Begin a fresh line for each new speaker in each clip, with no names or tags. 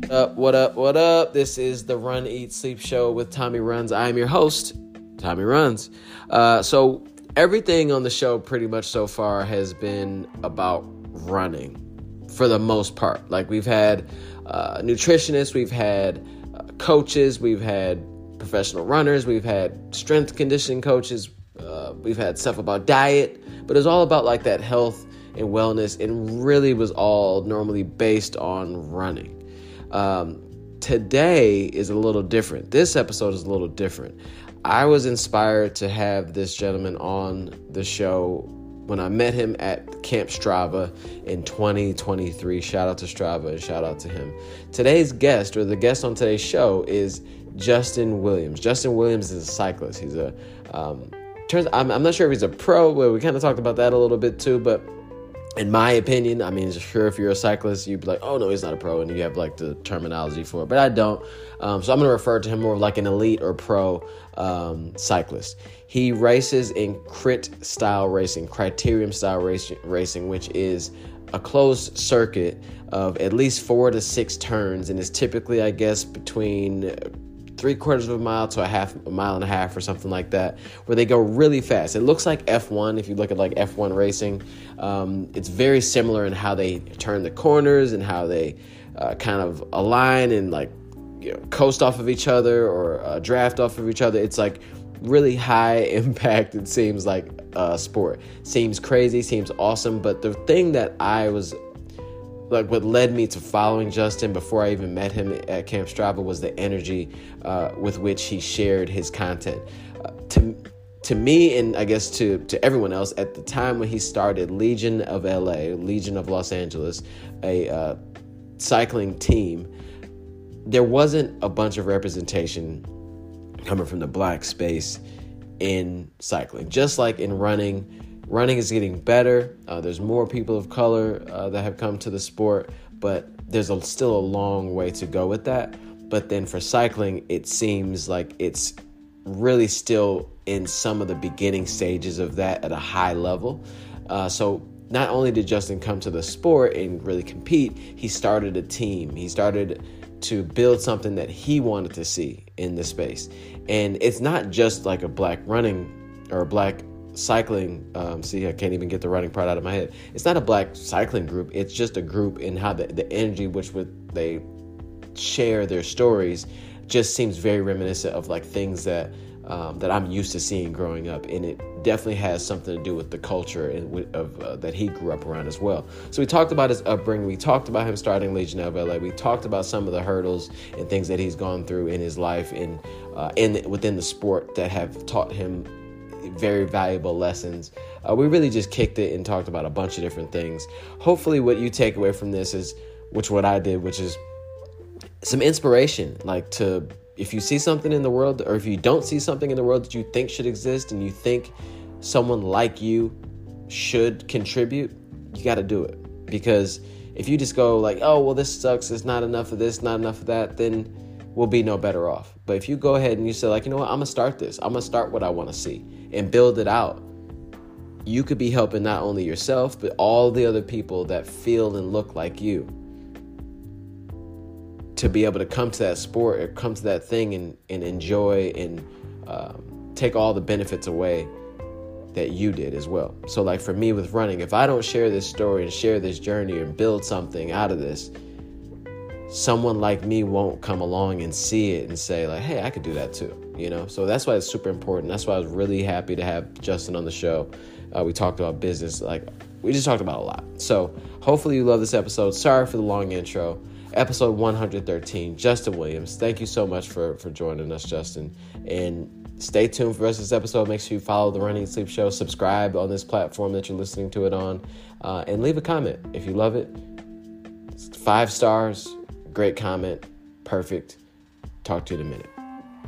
What up? What up? This is the Run, Eat, Sleep show with Tommy Runs. I am your host, Tommy Runs. So everything on the show pretty much so far has been about running for the most part. Like we've had nutritionists, we've had coaches, we've had professional runners, we've had strength conditioning coaches, we've had stuff about diet, but it's all about like that health and wellness, and really was all normally based on running. Today is a little different. This episode is a little different. I was inspired to have this gentleman on the show when I met him at Camp Strava in 2023. Shout out to Strava and shout out to him. Today's guest, or the guest on today's show, is Justin Williams. Justin Williams is a cyclist. He's I'm not sure if he's a pro, but we kind of talked about that a little bit too, but in my opinion, I mean, sure, if you're a cyclist, you'd be like, oh, no, he's not a pro, and you have, like, the terminology for it. But I don't. So I'm going to refer to him more of like an elite or pro cyclist. He races in crit-style racing, criterium-style racing, which is a closed circuit of at least 4 to 6 turns, and is typically, I guess, between 3/4 of a mile to a mile and a half or something like that, where they go really fast. It looks like F1. If you look at like F1 racing, it's very similar in how they turn the corners and how they kind of align and like, you know, coast off of each other or draft off of each other. It's like really high impact. It seems like sport. Seems crazy, seems awesome. But the thing that I was like, what led me to following Justin before I even met him at Camp Strava was the energy with which he shared his content. To me, and I guess to everyone else, at the time when he started Legion of LA, Legion of Los Angeles, a cycling team, there wasn't a bunch of representation coming from the black space in cycling. Just like in running is getting better. There's more people of color that have come to the sport, but there's still a long way to go with that. But then for cycling, it seems like it's really still in some of the beginning stages of that at a high level. So not only did Justin come to the sport and really compete, he started a team. He started to build something that he wanted to see in the space. And it's not just like a black running or a black cycling. I can't even get the running part out of my head. It's not a black cycling group. It's just a group, and how the energy which they share their stories just seems very reminiscent of like things that I'm used to seeing growing up, and it definitely has something to do with the culture of that he grew up around as well. So we talked about his upbringing. We talked about him starting Legion of LA. We talked about some of the hurdles and things that he's gone through in his life and within the sport that have taught him very valuable lessons. We really just kicked it and talked about a bunch of different things. Hopefully what you take away from this is, what I did, which is some inspiration, like if you see something in the world, or if you don't see something in the world that you think should exist and you think someone like you should contribute, you got to do it. Because if you just go like, oh, well, this sucks, it's not enough of this, not enough of that, then we'll be no better off. But if you go ahead and you say like, you know what, I'm going to start this. I'm going to start what I want to see and build it out. You could be helping not only yourself, but all the other people that feel and look like you to be able to come to that sport or come to that thing and enjoy and take all the benefits away that you did as well. So like for me with running, if I don't share this story and share this journey and build something out of this, someone like me won't come along and see it and say like, hey, I could do that too, you know? So that's why it's super important. That's why I was really happy to have Justin on the show. We talked about business. We just talked about a lot. So hopefully you love this episode. Sorry for the long intro. Episode 113, Justin Williams. Thank you so much for joining us, Justin. And stay tuned for the rest of this episode. Make sure you follow the Run, Eat, Sleep show. Subscribe on this platform that you're listening to it on. And leave a comment if you love it. 5 stars. Great comment. Perfect. Talk to you in a minute.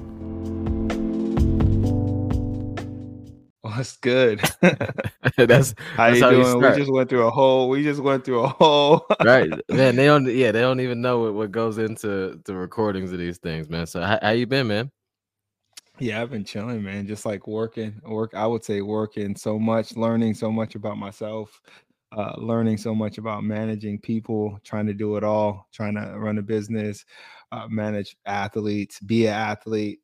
What's good?
that's
how you doing? We just went through a whole.
Right, man. They don't even know what goes into the recordings of these things, man. So how you been, man?
Yeah, I've been chilling, man. Just like working. I would say working so much, learning so much about myself. learning so much about managing people, trying to do it all, trying to run a business, manage athletes, be an athlete.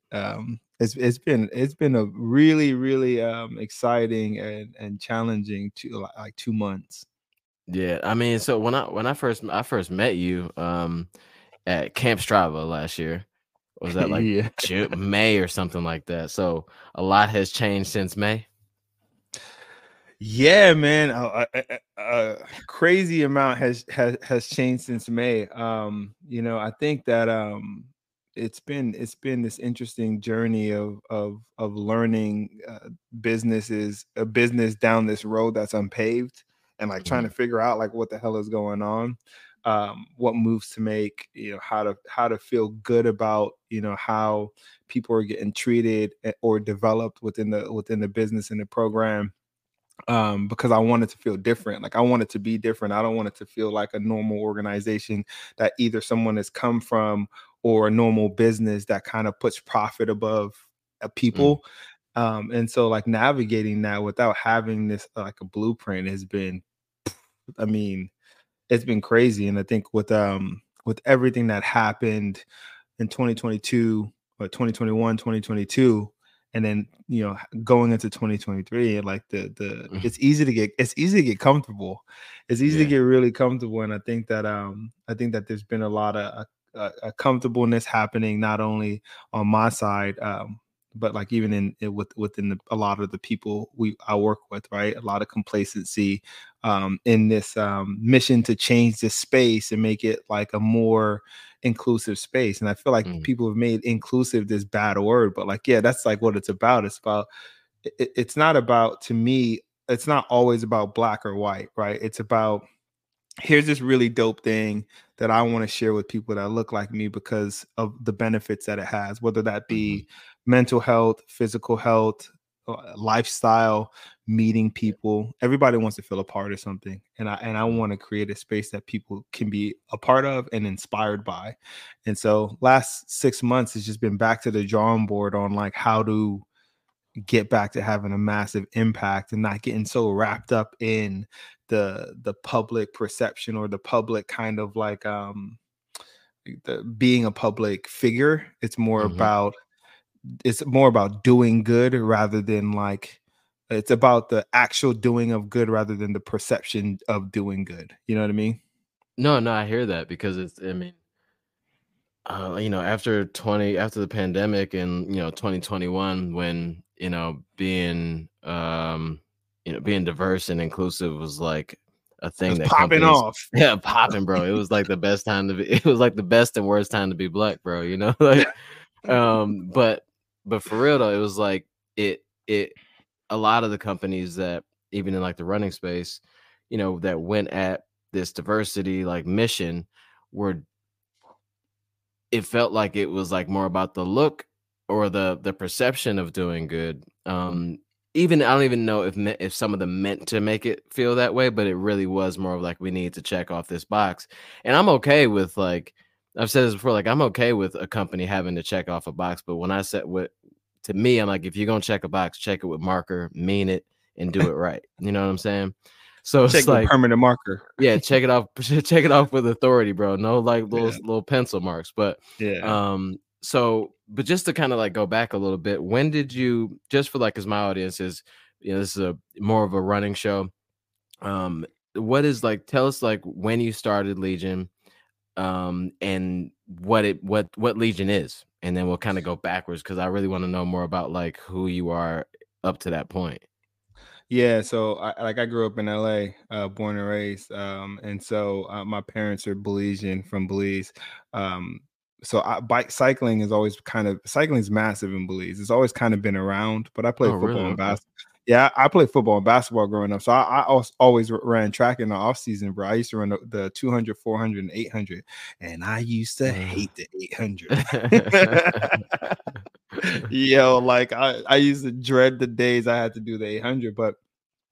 It's been a really exciting and challenging like 2 months.
Yeah, I mean, so when I first met you at Camp Strava last year, was that like
Yeah.
May or something like that? So a lot has changed since May.
Yeah, man, a crazy amount has changed since May. I think that it's been this interesting journey of learning a business down this road that's unpaved, and like trying to
Mhm,
figure out like what the hell is going on, what moves to make, how to feel good about how people are getting treated or developed within the business and the program, because I want it to feel different. Like I want it to be different. I don't want it to feel like a normal organization that either someone has come from or a normal business that kind of puts profit above
mm,
people. And so like navigating that without having this like a blueprint has been, I mean, it's been crazy. And I think with everything that happened in 2022 or 2021, 2022, and then going into 2023, and like the
mm,
it's easy to get comfortable. It's easy to
yeah.
get really comfortable, and I think that there's been a lot of a comfortableness happening, not only on my side, but like even within a lot of the people I work with, right? A lot of complacency in this mission to change this space and make it like a more inclusive space. And I feel like
Mm,
people have made inclusive this bad word, but like, yeah, that's like what it's about. It's not about, to me, it's not always about black or white, right? It's about, here's this really dope thing that I want to share with people that look like me because of the benefits that it has, whether that
mhm,
be mental health, physical health, lifestyle, meeting people. Everybody wants to feel a part of something. And I
mm.
want to create a space that people can be a part of and inspired by. And so last 6 months has just been back to the drawing board on like how to get back to having a massive impact and not getting so wrapped up in the public perception or the public kind of like being a public figure.
Mhm.
It's more about doing good rather than like, it's about the actual doing of good rather than the perception of doing good. You know what I mean?
No, no, I hear that because I mean, after the pandemic and 2021, when being diverse and inclusive was like a thing
It's
that
popping
companies,
off.
yeah, popping, bro. It was like the best time to be. It was like the best and worst time to be black, bro. Like, um, but but for real though, it was like it a lot of the companies that even in like the running space, that went at this diversity like mission were it felt like it was, like, more about the look or the perception of doing good. Even I don't even know if some of them meant to make it feel that way, but it really was more of, like, we need to check off this box, and I'm okay with, like I've said this before, like, I'm okay with a company having to check off a box, but when I said what to me, I'm like, "If you're gonna check a box, check it with marker, mean it, and do it right." You know what I'm saying? So it's
Check with
like
permanent marker.
yeah, check it off check it off with authority, bro. No, like,
Yeah.
little pencil marks,
Yeah.
but just to kinda, like, go back a little bit, when did you just for, like, 'cause my audience is this is a more of a running show, um, what is, like tell us, like, when you started Legion, and what Legion is, and then we'll kinda go backwards because I really wanna know more about, like, who you are up to that point.
Yeah, so I grew up in LA, born and raised, and so my parents are Belizean from Belize. Um, so bike cycling is always cycling is massive in Belize. It's always kind of been around, but I
Oh,
played
really?
football and
Okay.
basketball. Yeah, I played football and basketball growing up. So always ran track in the off season, bro. I used to run the 200, 400, and 800, and I used to hate the 800. Yo, like I used to dread the days I had to do the 800, but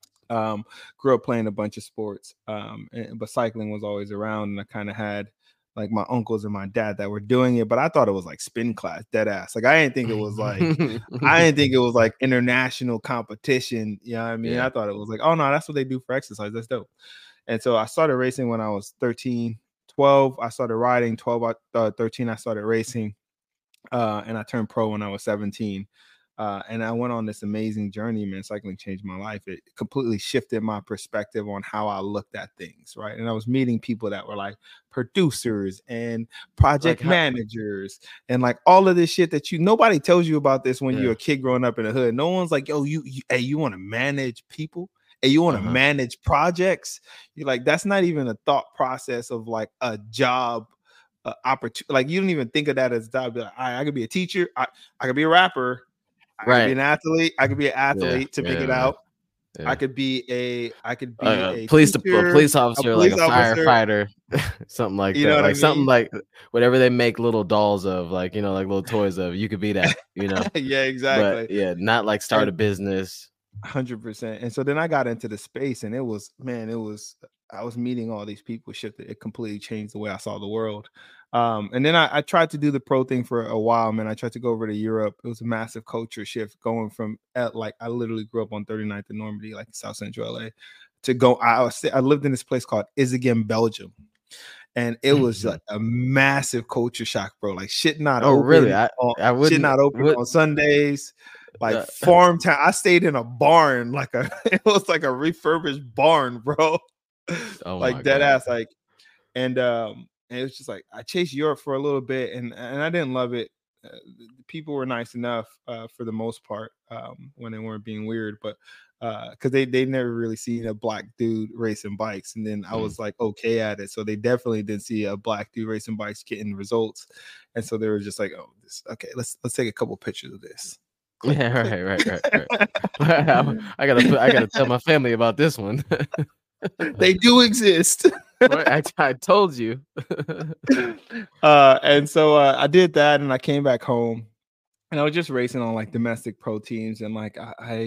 grew up playing a bunch of sports, but cycling was always around, and I kind of had like my uncles and my dad that were doing it, but I thought it was like spin class, dead ass. Like I didn't think it was like international competition. You know what I mean?
Yeah.
I thought it was like, oh no, that's what they do for exercise. That's dope. And so I started racing when I was 13, 12. I started riding 12, 13. I started racing, and I turned pro when I was 17. And I went on this amazing journey, man. Cycling changed my life. It completely shifted my perspective on how I looked at things, right? And I was meeting people that were like producers and project managers and like all of this shit that nobody tells you about this when you're a kid growing up in the hood. No one's like, yo, hey, you want to manage people? Hey, you want to manage projects? You're like, that's not even a thought process of like a job opportunity. Like you don't even think of that as a job. Like, I could be a teacher. I could be a rapper. I could be an athlete. I could be an athlete to pick it out. Yeah. I could be a
police officer, like a firefighter, something like that. Like something like whatever they make little dolls of, like, like little toys of. You could be that,
Yeah, exactly.
But not like start a business.
100%. And so then I got into the space, and I was meeting all these people. It completely changed the way I saw the world. And then I tried to do the pro thing for a while, man. I tried to go over to Europe. It was a massive culture shift going from like I literally grew up on 39th and Normandy, like South Central LA, to go. I lived in this place called Isegem, Belgium. And it was like a massive culture shock, bro. Like shit not open.
Really?
Shit not open on Sundays. Like farm town. I stayed in a barn, it was like a refurbished barn, bro. Like dead ass, like, and it was just like I chased Europe for a little bit, and I didn't love it. People were nice enough for the most part when they weren't being weird, but because they never really seen a black dude racing bikes, and then I was like okay at it, so they definitely didn't see a black dude racing bikes getting results, and so they were just like, oh, okay, let's take a couple pictures of this.
Yeah, right. I gotta tell my family about this one.
They do exist.
I told you.
And so I did that, and I came back home, and I was just racing on like domestic pro teams, and like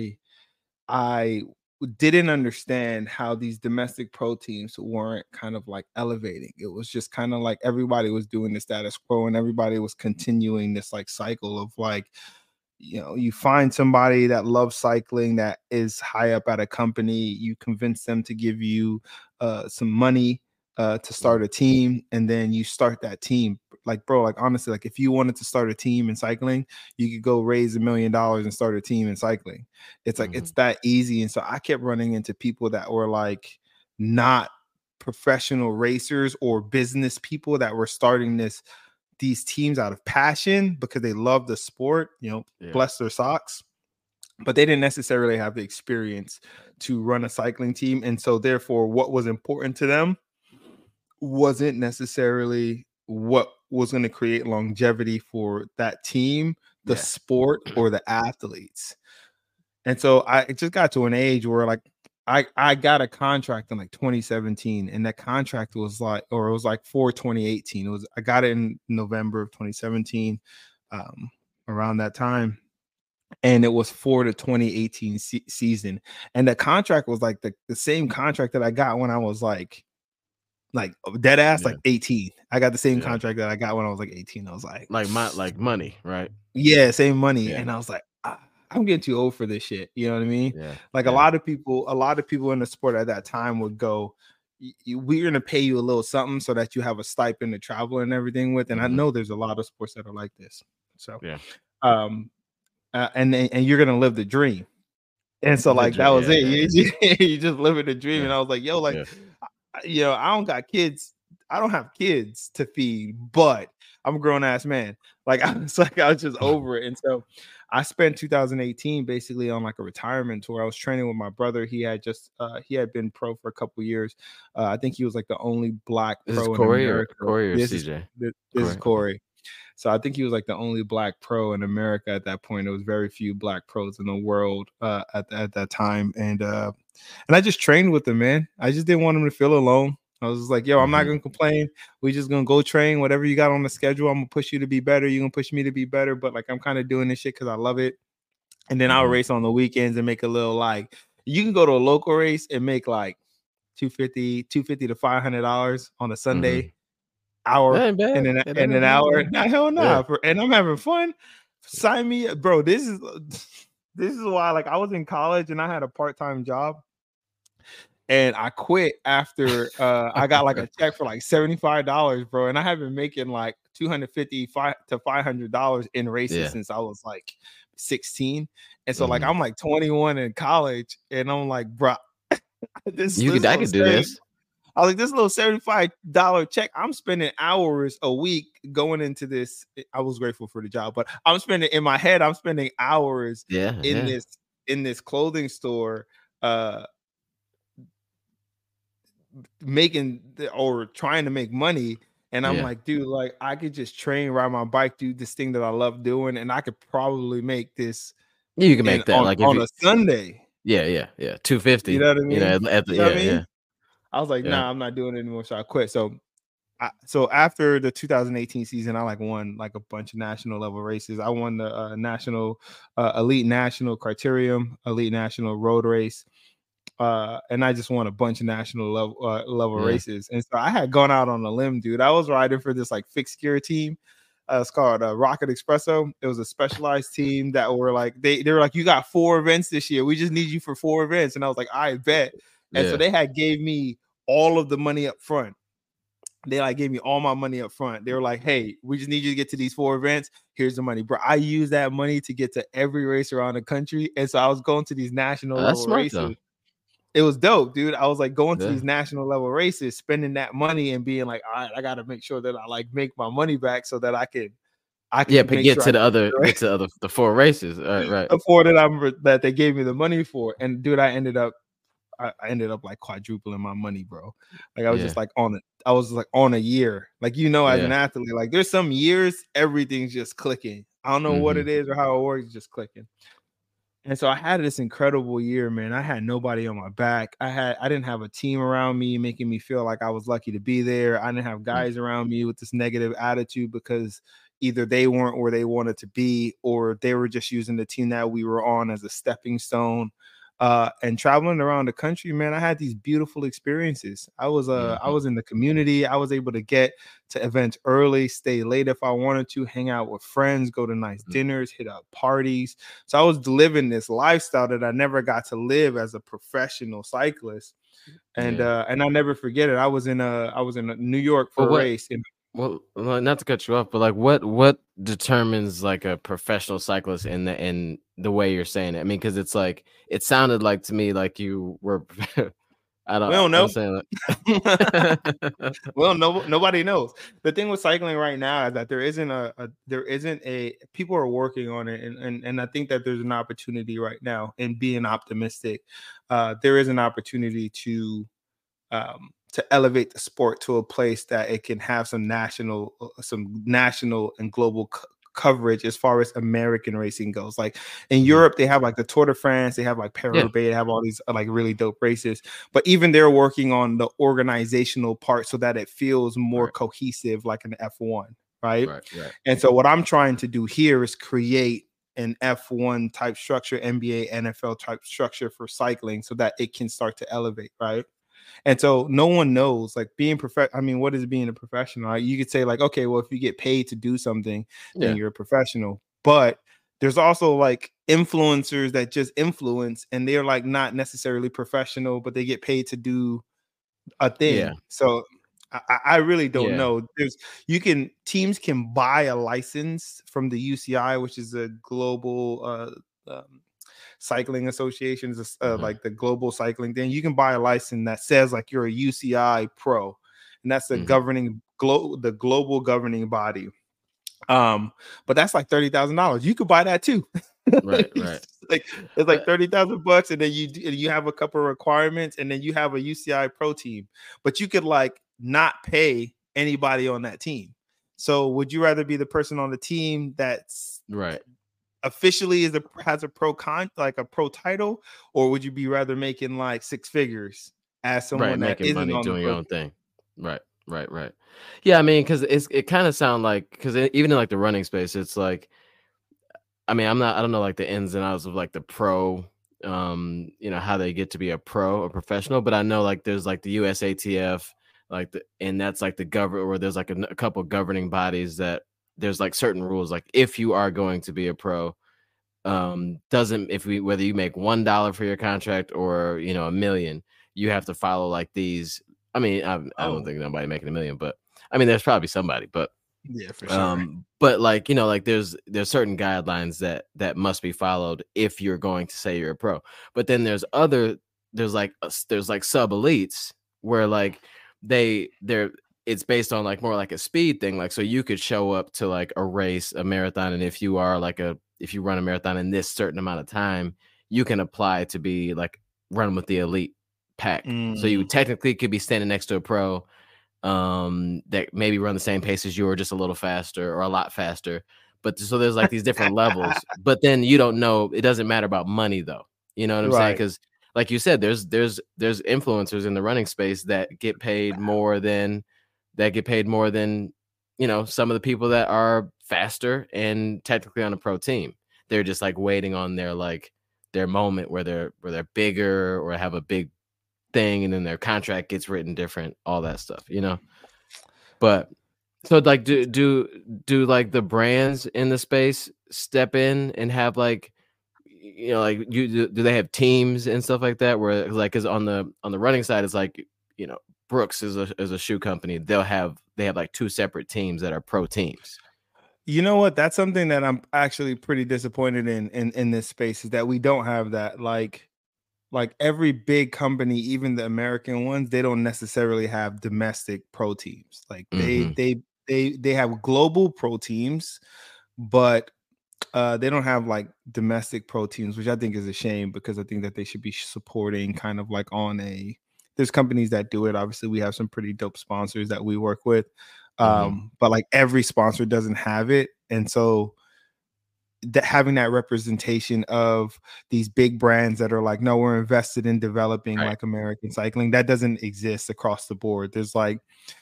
I didn't understand how these domestic pro teams weren't kind of like elevating. It was just kind of like everybody was doing the status quo, and everybody was continuing this like cycle of like, you find somebody that loves cycling that is high up at a company, you convince them to give you some money to start a team, and then you start that team. Like, bro, like honestly, like if you wanted to start a team in cycling, you could go raise $1 million and start a team in cycling. It's like it's that easy. And so I kept running into people that were like not professional racers or business people that were starting these teams out of passion because they love the sport, bless their socks, but they didn't necessarily have the experience to run a cycling team. And so therefore what was important to them wasn't necessarily what was going to create longevity for that team, the sport, or the athletes. And so I just got to an age where like I got a contract in like 2017, and that contract was like, or it was like for 2018. I got it in November of 2017, around that time, and it was for the 2018 season. And the contract was like the same contract that I got when I was like dead ass, like 18. I got the same contract that I got when I was like 18. I was like
money, right?
Yeah, same money. And I was like, I'm getting too old for this shit. You know what I mean?
Yeah.
Like a lot of people in the sport at that time would go, we're going to pay you a little something so that you have a stipend to travel and everything with. And I know there's a lot of sports that are like this. So, and you're going to live the dream. And so like, that was it. You just living the dream. And I was like, yo, like, I don't got kids. I don't have kids to feed, but I'm a grown ass man. Like I was just over it. And so I spent 2018 basically on like a retirement tour. I was training with my brother. He had been pro for a couple years. I think he was like the only black pro in America.
Corey or CJ?
This is Corey. So I think he was like the only black pro in America at that point. There was very few black pros in the world at that time. And I just trained with him, man. I just didn't want him to feel alone. I was just like, yo, I'm not going to complain. We just going to go train. Whatever you got on the schedule, I'm going to push you to be better. You're going to push me to be better. But like, I'm kind of doing this shit because I love it. And then I'll race on the weekends and make a little, like, you can go to a local race and make like $250 to $500 on a Sunday. hour
That ain't bad.
in an hour. Nah, hell nah.
Yeah.
And I'm having fun. Sign me, bro. This is why, like, I was in college and I had a part-time job. And I quit after I got like a check for like $75, bro. And I have been making like $250 to $500 in races since I was like 16. And so like I'm like 21 in college, and I'm like, bro,
I could do this.
I was like, this little $75 check, I'm spending hours a week going into this. I was grateful for the job, but I'm spending hours in this clothing store making or trying to make money. And I'm like, dude, like I could just train, ride my bike, do this thing that I love doing, and I could probably make this.
You can make that
on a Sunday.
Yeah. 250.
You know what I mean?
You know, yeah.
I was like, nah, I'm not doing it anymore. So I quit. So after the 2018 season, I like won like a bunch of national level races. I won the national elite national criterium, elite national road race. And I just won a bunch of national level races. And so I had gone out on a limb, dude. I was riding for this like fixed gear team. It's called Rocket Expresso. It was a specialized team that were like, they were like, you got 4 events this year. We just need you for 4 events. And I was like, I bet. And so they had gave me all of the money up front. They like gave me all my money up front. They were like, hey, we just need you to get to these 4 events. Here's the money, bro. I used that money to get to every race around the country. And so I was going to these national level races. Though. It was dope, dude. I was like going to these national level races, spending that money and being like, all right, I got to make sure that I like make my money back so that I can
get to the 4 races. Right.
The 4 that they gave me the money for. And dude, I ended up like quadrupling my money, bro. Like I was just like on a year. Like, you know, as an athlete, like there's some years everything's just clicking. I don't know what it is or how it works, it's just clicking. And so I had this incredible year, man. I had nobody on my back. I didn't have a team around me making me feel like I was lucky to be there. I didn't have guys around me with this negative attitude because either they weren't where they wanted to be or they were just using the team that we were on as a stepping stone. And traveling around the country, man, I had these beautiful experiences. I was in the community. I was able to get to events early, stay late if I wanted to, hang out with friends, go to nice dinners, hit up parties. So I was living this lifestyle that I never got to live as a professional cyclist. And and I'll never forget it. I was in New York for a race.
Well, not to cut you off, but like what determines like a professional cyclist in the way you're saying it? I mean, because it's like it sounded like to me like you were. We don't know.
Well, nobody knows. The thing with cycling right now is that there isn't a people are working on it, and I think that there's an opportunity right now. And being optimistic, there is an opportunity to elevate the sport to a place that it can have some national and global coverage as far as American racing goes. Like in Europe, they have like the Tour de France, they have like Paris-Roubaix, they have all these like really dope races. But even they're working on the organizational part so that it feels more cohesive, like an F1, right? And so what I'm trying to do here is create an F1 type structure, NBA, NFL type structure for cycling so that it can start to elevate, right? And so no one knows, like being I mean, what is being a professional? Right? You could say like, okay, well, if you get paid to do something, then you're a professional. But there's also like influencers that just influence and they're like not necessarily professional, but they get paid to do a thing. So I really don't know. Teams can buy a license from the UCI, which is a global cycling associations, like the global cycling thing. You can buy a license that says like you're a UCI pro, and that's the the global governing body. But that's like $30,000. You could buy that too.
Right.
It's like $30,000, and then you have a couple of requirements, and then you have a UCI pro team. But you could like not pay anybody on that team. So would you rather be the person on the team that's officially has a pro title, or would you be rather making like 6 figures as someone that isn't money
doing your own thing? Right. Yeah, I mean, because it kind of sounds like, because even in like the running space, it's like, I mean, I don't know like the ins and outs of like the pro, how they get to be a professional, but I know like there's like the USATF, and that's like the govern, where there's like a couple governing bodies that there's like certain rules, like if you are going to be a pro, doesn't if we whether you make $1 for your contract or $1 million, you have to follow like these. I mean, I don't think nobody making $1 million, but I mean, there's probably somebody, but
yeah, for sure.
But like like there's certain guidelines that must be followed if you're going to say you're a pro. But then there's like sub elites where like they're it's based on like more like a speed thing. Like, so you could show up to like a race, a marathon, and if you run a marathon in this certain amount of time, you can apply to be like run with the elite pack. So you technically could be standing next to a pro that maybe run the same pace as you or just a little faster or a lot faster. But so there's like these different levels, but then you don't know, it doesn't matter about money though. You know what I'm saying? Because like you said, there's influencers in the running space that get paid more than some of the people that are faster and technically on a pro team. They're just like waiting on their moment where they're bigger or have a big thing, and then their contract gets written different, all that stuff, But so like do like the brands in the space step in and have like like do they have teams and stuff like that, where like, because on the running side it's like Brooks is a shoe company, they have like two separate teams that are pro teams.
You know what? That's something that I'm actually pretty disappointed in this space, is that we don't have that. Like every big company, even the American ones, they don't necessarily have domestic pro teams. Like they have global pro teams, but they don't have like domestic pro teams, which I think is a shame, because I think that they should be supporting kind of like there's companies that do it. Obviously, we have some pretty dope sponsors that we work with. But like every sponsor doesn't have it. And so having that representation of these big brands that are like, no, we're invested in developing like American cycling, that doesn't exist across the board. There's like,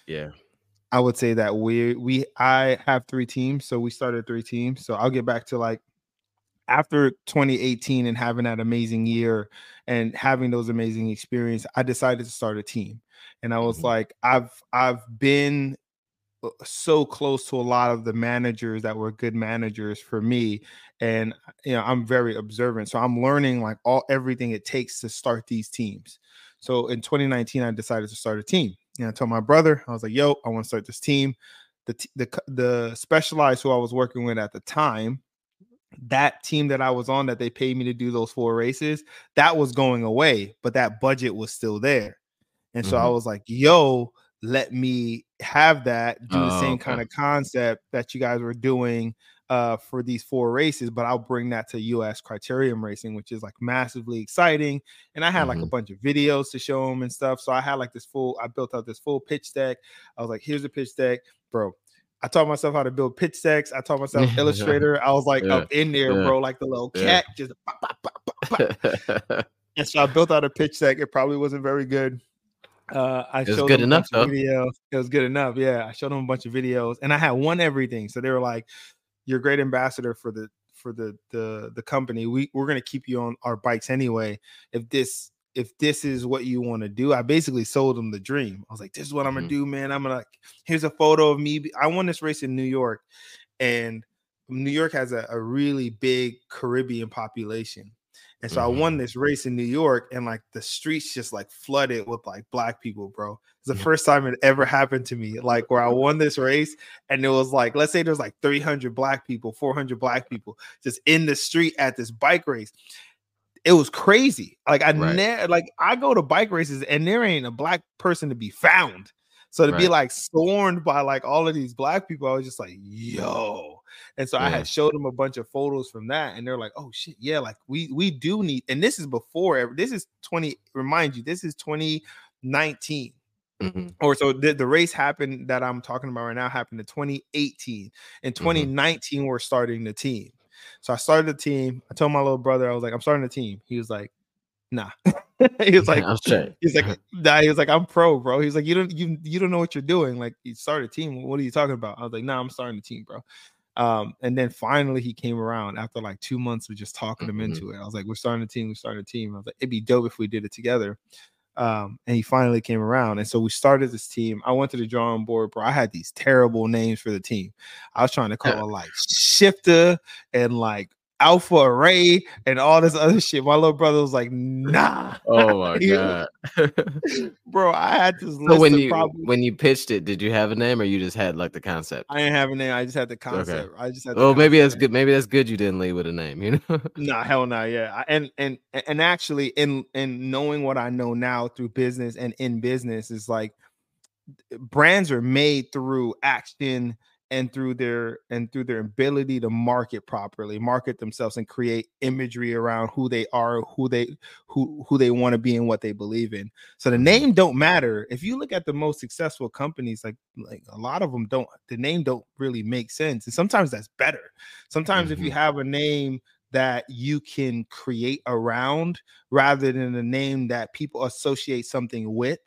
I would say that I have 3 teams. So we started 3 teams. So I'll get back to like after 2018 and having that amazing year and having those amazing experiences, I decided to start a team. And I was like, I've been so close to a lot of the managers that were good managers for me, and I'm very observant, so I'm learning like everything it takes to start these teams. So in 2019 I decided to start a team, and I told my brother, I was like, yo, I want to start this team. The Specialized, who I was working with at the time, that team that I was on, that they paid me to do those 4 races, that was going away, but that budget was still there. And so I was like, yo, let me have that, do the same kind of concept that you guys were doing for these 4 races, but I'll bring that to US Criterium Racing, which is like massively exciting. And I had like a bunch of videos to show them and stuff. So I had like I built out this full pitch deck. I was like, here's a pitch deck, bro. I taught myself how to build pitch decks. I taught myself Illustrator. I was like up in there, bro, like the little cat, just pop, pop, pop, pop, pop. And so I built out a pitch deck. It probably wasn't very good. I showed them a bunch of videos. It was good enough. Yeah, I showed them a bunch of videos, and I had won everything. So they were like, "You're a great ambassador for the company. We're gonna keep you on our bikes anyway. If this is what you want to do." I basically sold them the dream. I was like, "This is what I'm gonna do, man. Here's a photo of me. I won this race in New York, and New York has a really big Caribbean population." And so I won this race in New York, and like the streets just like flooded with like black people, bro. It's the first time it ever happened to me, like where I won this race, and it was like, let's say there's like 300 black people, 400 black people just in the street at this bike race. It was crazy. Like I go to bike races and there ain't a black person to be found. So to be like scorned by like all of these black people, I was just like, yo. And so I had showed them a bunch of photos from that, and they're like, oh shit, yeah, like we do need, and this is before, this is 2019. Or so the race happened that I'm talking about right now happened in 2018. In 2019, we're starting the team. So I started the team. I told my little brother, I was like, I'm starting the team. He was like, nah. He was like, nah. He was like, I'm pro, bro. He's like, you don't know what you're doing. Like, you started a team. What are you talking about? I was like, nah, I'm starting the team, bro. And then finally he came around after like 2 months of just talking him into it. I was like, we're starting a team. I was like, it'd be dope if we did it together. And he finally came around. And so we started this team. I went to the drawing board, bro. I had these terrible names for the team. I was trying to call it like Shifter and like Alpha Array and all this other shit. My little brother was like, nah.
Oh my God.
Bro, I had this
So
list
when you pitched it, did you have a name or you just had like the concept?
I didn't have a name. I just had the concept.
Okay.
I just had
Maybe that's good. Maybe that's good you didn't lead with a name, you know?
Nah, hell no, yeah. And actually in knowing what I know now through business and in business is like brands are made through action and through their ability to market properly, market themselves and create imagery around who they are, who they want to be and what they believe in. So the name don't matter. If you look at the most successful companies, like a lot of them don't, the name don't really make sense. And sometimes that's better. Sometimes if you have a name that you can create around rather than a name that people associate something with,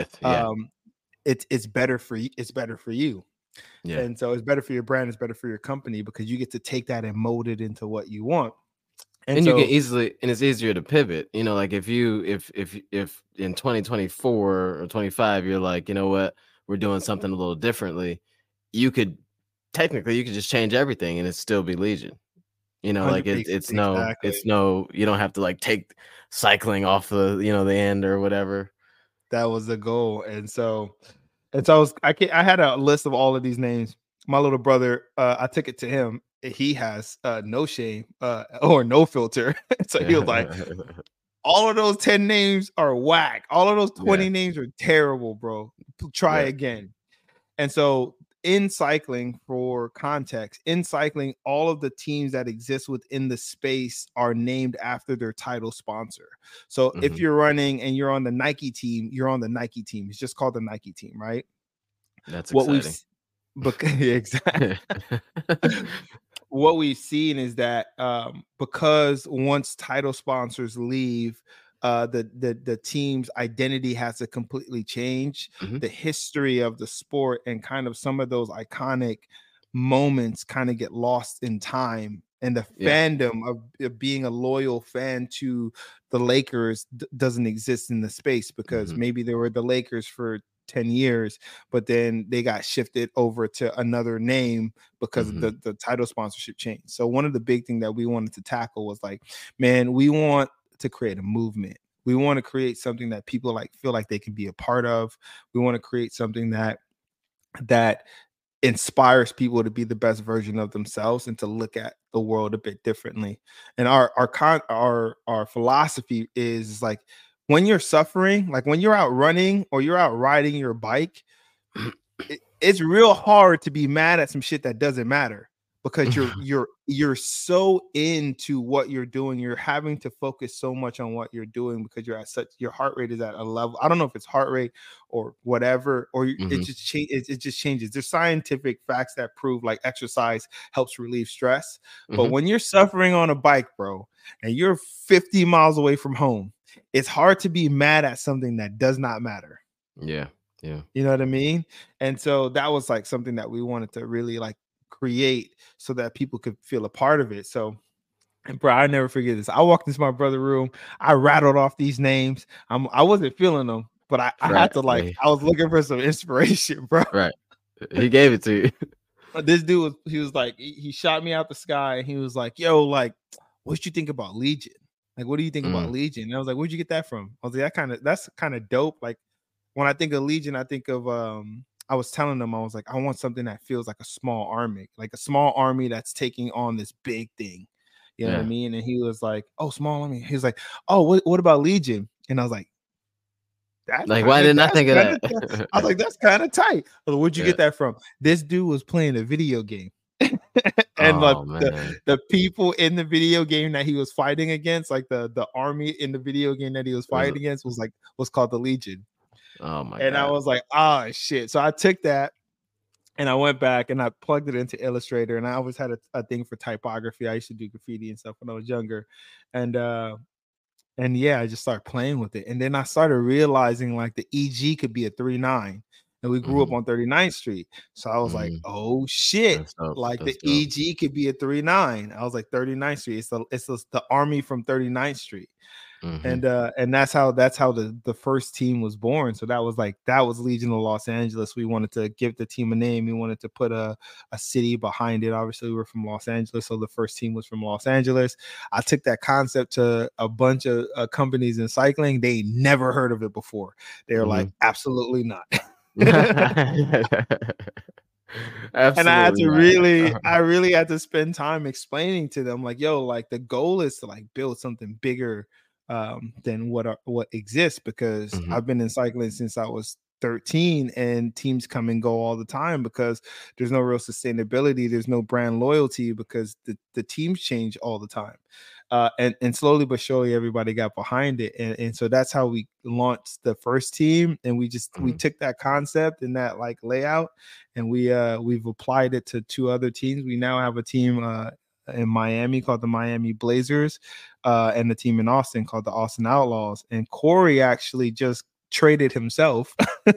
it's better for you. It's better for you. Yeah. And so it's better for your brand, it's better for your company because you get to take that and mold it into what you want.
And so, you can easily, and it's easier to pivot, you know, like if in 2024 or 25, you're like, you know what, we're doing something a little differently. You could just change everything and it still be Legion. You know, like it's no, you don't have to like take cycling off the, you know, the end or whatever.
That was the goal. And so I had a list of all of these names. My little brother, I took it to him. He has no shame or no filter. So he was like, all of those 10 names are whack. All of those 20 names are terrible, bro. Try again. And so in cycling, for context, in cycling, all of the teams that exist within the space are named after their title sponsor. So if you're running and you're on the Nike team, you're on the Nike team. It's just called the Nike team, right?
That's exciting.
Exactly. What we've seen is that because once title sponsors leave, the team's identity has to completely change. The history of the sport and kind of some of those iconic moments kind of get lost in time. And the fandom of being a loyal fan to the Lakers doesn't exist in the space because maybe they were the Lakers for 10 years, but then they got shifted over to another name because the title sponsorship changed. So one of the big things that we wanted to tackle was like, man, we want to create a movement. We want to create something that people like feel like they can be a part of. We want to create something that inspires people to be the best version of themselves and to look at the world a bit differently. And our philosophy is like, when you're suffering, like when you're out running or you're out riding your bike, it's real hard to be mad at some shit that doesn't matter because you're so into what you're doing. You're having to focus so much on what you're doing because your heart rate is at a level. I don't know if it's heart rate or whatever, or it just changes. There's scientific facts that prove like exercise helps relieve stress. But when you're suffering on a bike, bro, and you're 50 miles away from home, it's hard to be mad at something that does not matter.
Yeah.
You know what I mean? And so that was like something that we wanted to really like create so that people could feel a part of it. So, and bro, I never forget this. I walked into my brother's room. I rattled off these names. I wasn't feeling them, but I had to I was looking for some inspiration, bro.
Right. He gave it to you.
This dude was like, he shot me out the sky. And he was like, yo, like, what you think about Legion? Like, what do you think about Legion? And I was like, where'd you get that from? I was like, that's kind of dope. Like, when I think of Legion, I think of I was telling them, I was like, I want something that feels like a small army that's taking on this big thing. You know what I mean? And he was like, oh, small army. He was like, oh, what about Legion? And I was like,
why didn't I think of that?
I was like, that's kind of tight. Like, where'd you get that from? This dude was playing a video game. And the people in the video game that he was fighting against, like the army in the video game that he was fighting against was called the Legion.
Oh my
God. I was like, oh shit. So I took that and I went back and I plugged it into Illustrator, and I always had a thing for typography. I used to do graffiti and stuff when I was younger. And yeah, I just started playing with it. And then I started realizing like the EG could be a 39. And we grew up on 39th Street. So I was like, oh shit. Like the EG could be a 39. I was like, 39th Street. It's the army from 39th Street. And that's how the first team was born. So that was Legion of Los Angeles. We wanted to give the team a name. We wanted to put a city behind it. Obviously, we're from Los Angeles, so the first team was from Los Angeles. I took that concept to a bunch of companies in cycling. They never heard of it before. They're like, absolutely not. And I had to I really had to spend time explaining to them, like, yo, like the goal is to like build something bigger than what exists, because I've been in cycling since I was 13, and teams come and go all the time because there's no real sustainability. There's no brand loyalty because the teams change all the time. And slowly but surely everybody got behind it. And so that's how we launched the first team. And we took that concept and that like layout, and we've applied it to 2 other teams. We now have a team in Miami called the Miami Blazers, and the team in Austin called the Austin Outlaws. And Corey actually just traded himself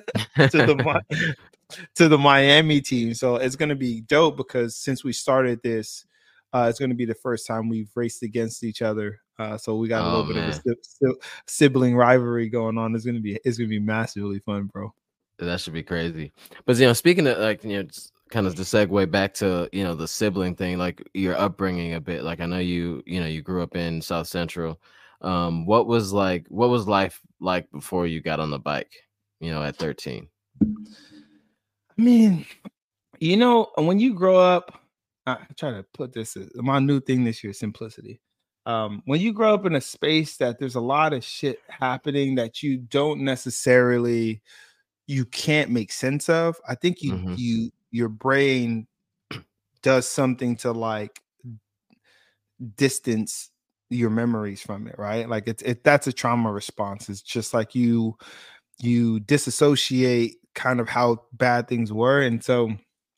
to the Miami team. So it's going to be dope, because since we started this, it's going to be the first time we've raced against each other. So we got a little bit of a sibling rivalry going on. It's going to be massively fun, bro.
That should be crazy. But speaking of like, kind of to segue back to the sibling thing, like your upbringing a bit. Like I know you grew up in South Central. What was life like before you got on the bike? At 13.
I mean, when you grow up, I try to put this, my new thing this year, simplicity. When you grow up in a space that there's a lot of shit happening that you don't necessarily, you can't make sense of, I think your brain does something to like distance your memories from it, right? Like that's a trauma response. It's just like you disassociate kind of how bad things were. And so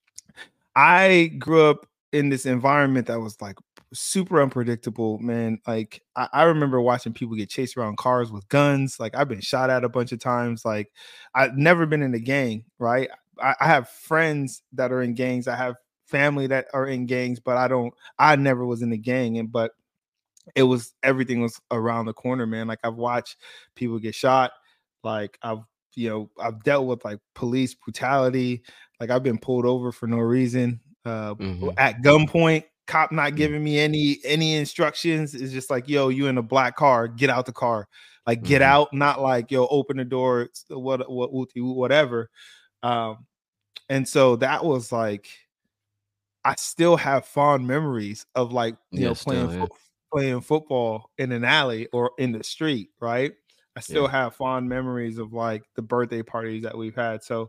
I grew up in this environment that was like super unpredictable, man. Like I remember watching people get chased around cars with guns. Like I've been shot at a bunch of times. Like I've never been in a gang, right? I have friends that are in gangs. I have family that are in gangs, but I never was in a gang. But everything was around the corner, man. Like I've watched people get shot. Like I've dealt with like police brutality. Like I've been pulled over for no reason, at gunpoint, cop not giving me any instructions. It's just like, yo, you in a black car, get out the car, like get out, not like, yo, open the door, whatever. And so that was like, I still have fond memories of like, playing football in an alley or in the street, right? I still have fond memories of like the birthday parties that we've had. So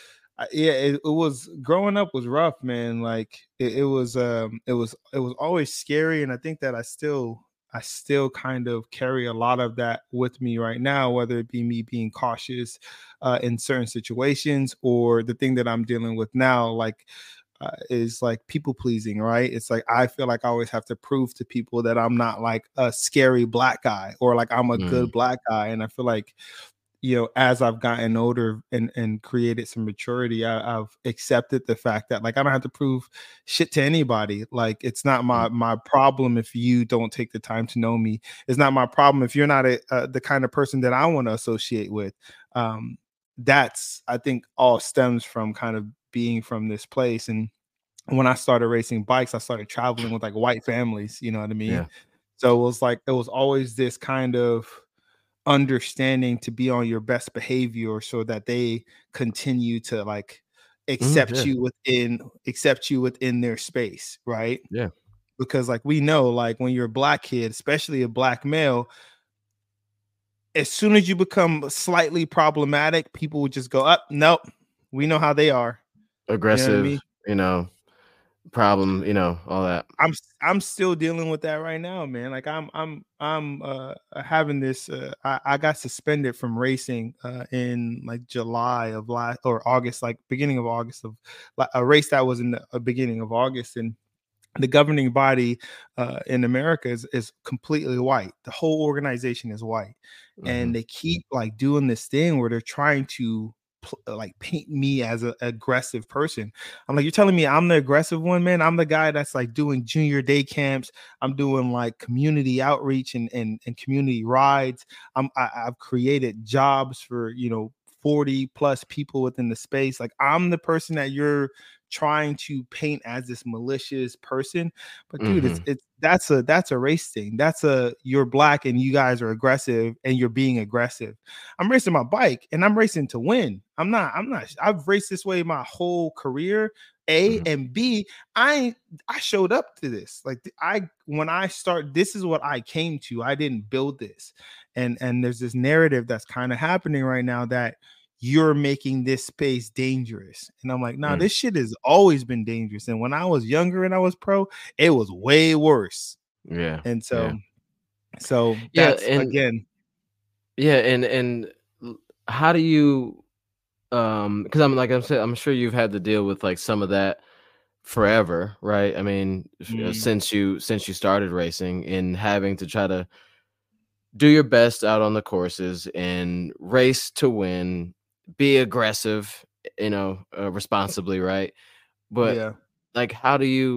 it was, growing up was rough, man. Like it was always scary. And I think that I still kind of carry a lot of that with me right now, whether it be me being cautious in certain situations, or the thing that I'm dealing with now, like is like people pleasing, right? It's like I feel like I always have to prove to people that I'm not like a scary black guy, or like I'm a good black guy. And I feel like, as I've gotten older and created some maturity, I've accepted the fact that like I don't have to prove shit to anybody. Like it's not my problem if you don't take the time to know me. It's not my problem if you're not the kind of person that I want to associate with. That's, I think, all stems from kind of being from this place. And when I started racing bikes, I started traveling with like white families, you know what I mean?
Yeah.
So it was always this kind of understanding to be on your best behavior so that they continue to like accept you within their space, right?
Yeah.
Because like we know, like when you're a black kid, especially a black male, as soon as you become slightly problematic, people would just go up. Nope, we know how they are.
Aggressive, problem, all that.
I'm still dealing with that right now, man. Like I'm having this. I got suspended from racing in like July of August, like beginning of August, of like a race that was in the beginning of August. And the governing body in America is completely white. The whole organization is white, and they keep like doing this thing where they're trying to like paint me as an aggressive person. I'm like, you're telling me I'm the aggressive one, man? I'm the guy that's like doing junior day camps. I'm doing like community outreach and community rides. I've created jobs for 40 plus people within the space. Like, I'm the person that you're trying to paint as this malicious person. But dude, it's that's a race thing. You're black and you guys are aggressive and you're being aggressive. I'm racing my bike and I'm racing to win. I've raced this way my whole career. And B, I showed up to this. Like, when I start, this is what I came to. I didn't build this. And there's this narrative that's kind of happening right now that you're making this space dangerous. And I'm like, no, this shit has always been dangerous. And when I was younger and I was pro, it was way worse.
Yeah.
And so that's again.
Yeah. And how do you, because I'm sure you've had to deal with like some of that forever, right? I mean, since you started racing and having to try to do your best out on the courses and race to win, be aggressive, responsibly, right? But like, how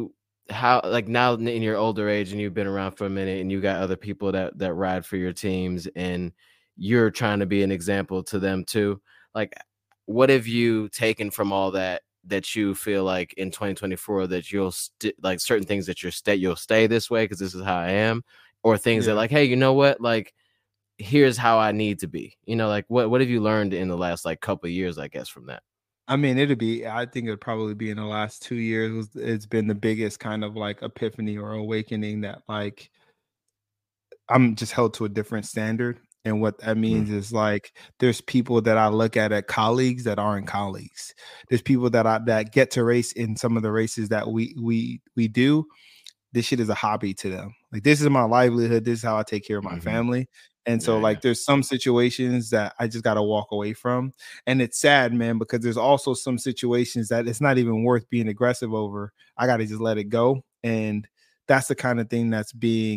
now in your older age and you've been around for a minute and you got other people that ride for your teams and you're trying to be an example to them too. Like, what have you taken from all that you feel like in 2024 that you'll like certain things that you'll stay this way because this is how I am, or things that like, hey, you know what, like, here's how I need to be, like what have you learned in the last like couple of years, I guess, from that?
I mean, I think it'd probably be in the last 2 years. It's been the biggest kind of like epiphany or awakening that like I'm just held to a different standard. And what that means is like, there's people that I look at colleagues that aren't colleagues. There's people that get to race in some of the races that we do. This shit is a hobby to them. Like, this is my livelihood. This is how I take care of my family. And so like, there's some situations that I just got to walk away from. And it's sad, man, because there's also some situations that it's not even worth being aggressive over. I got to just let it go. And that's the kind of thing that's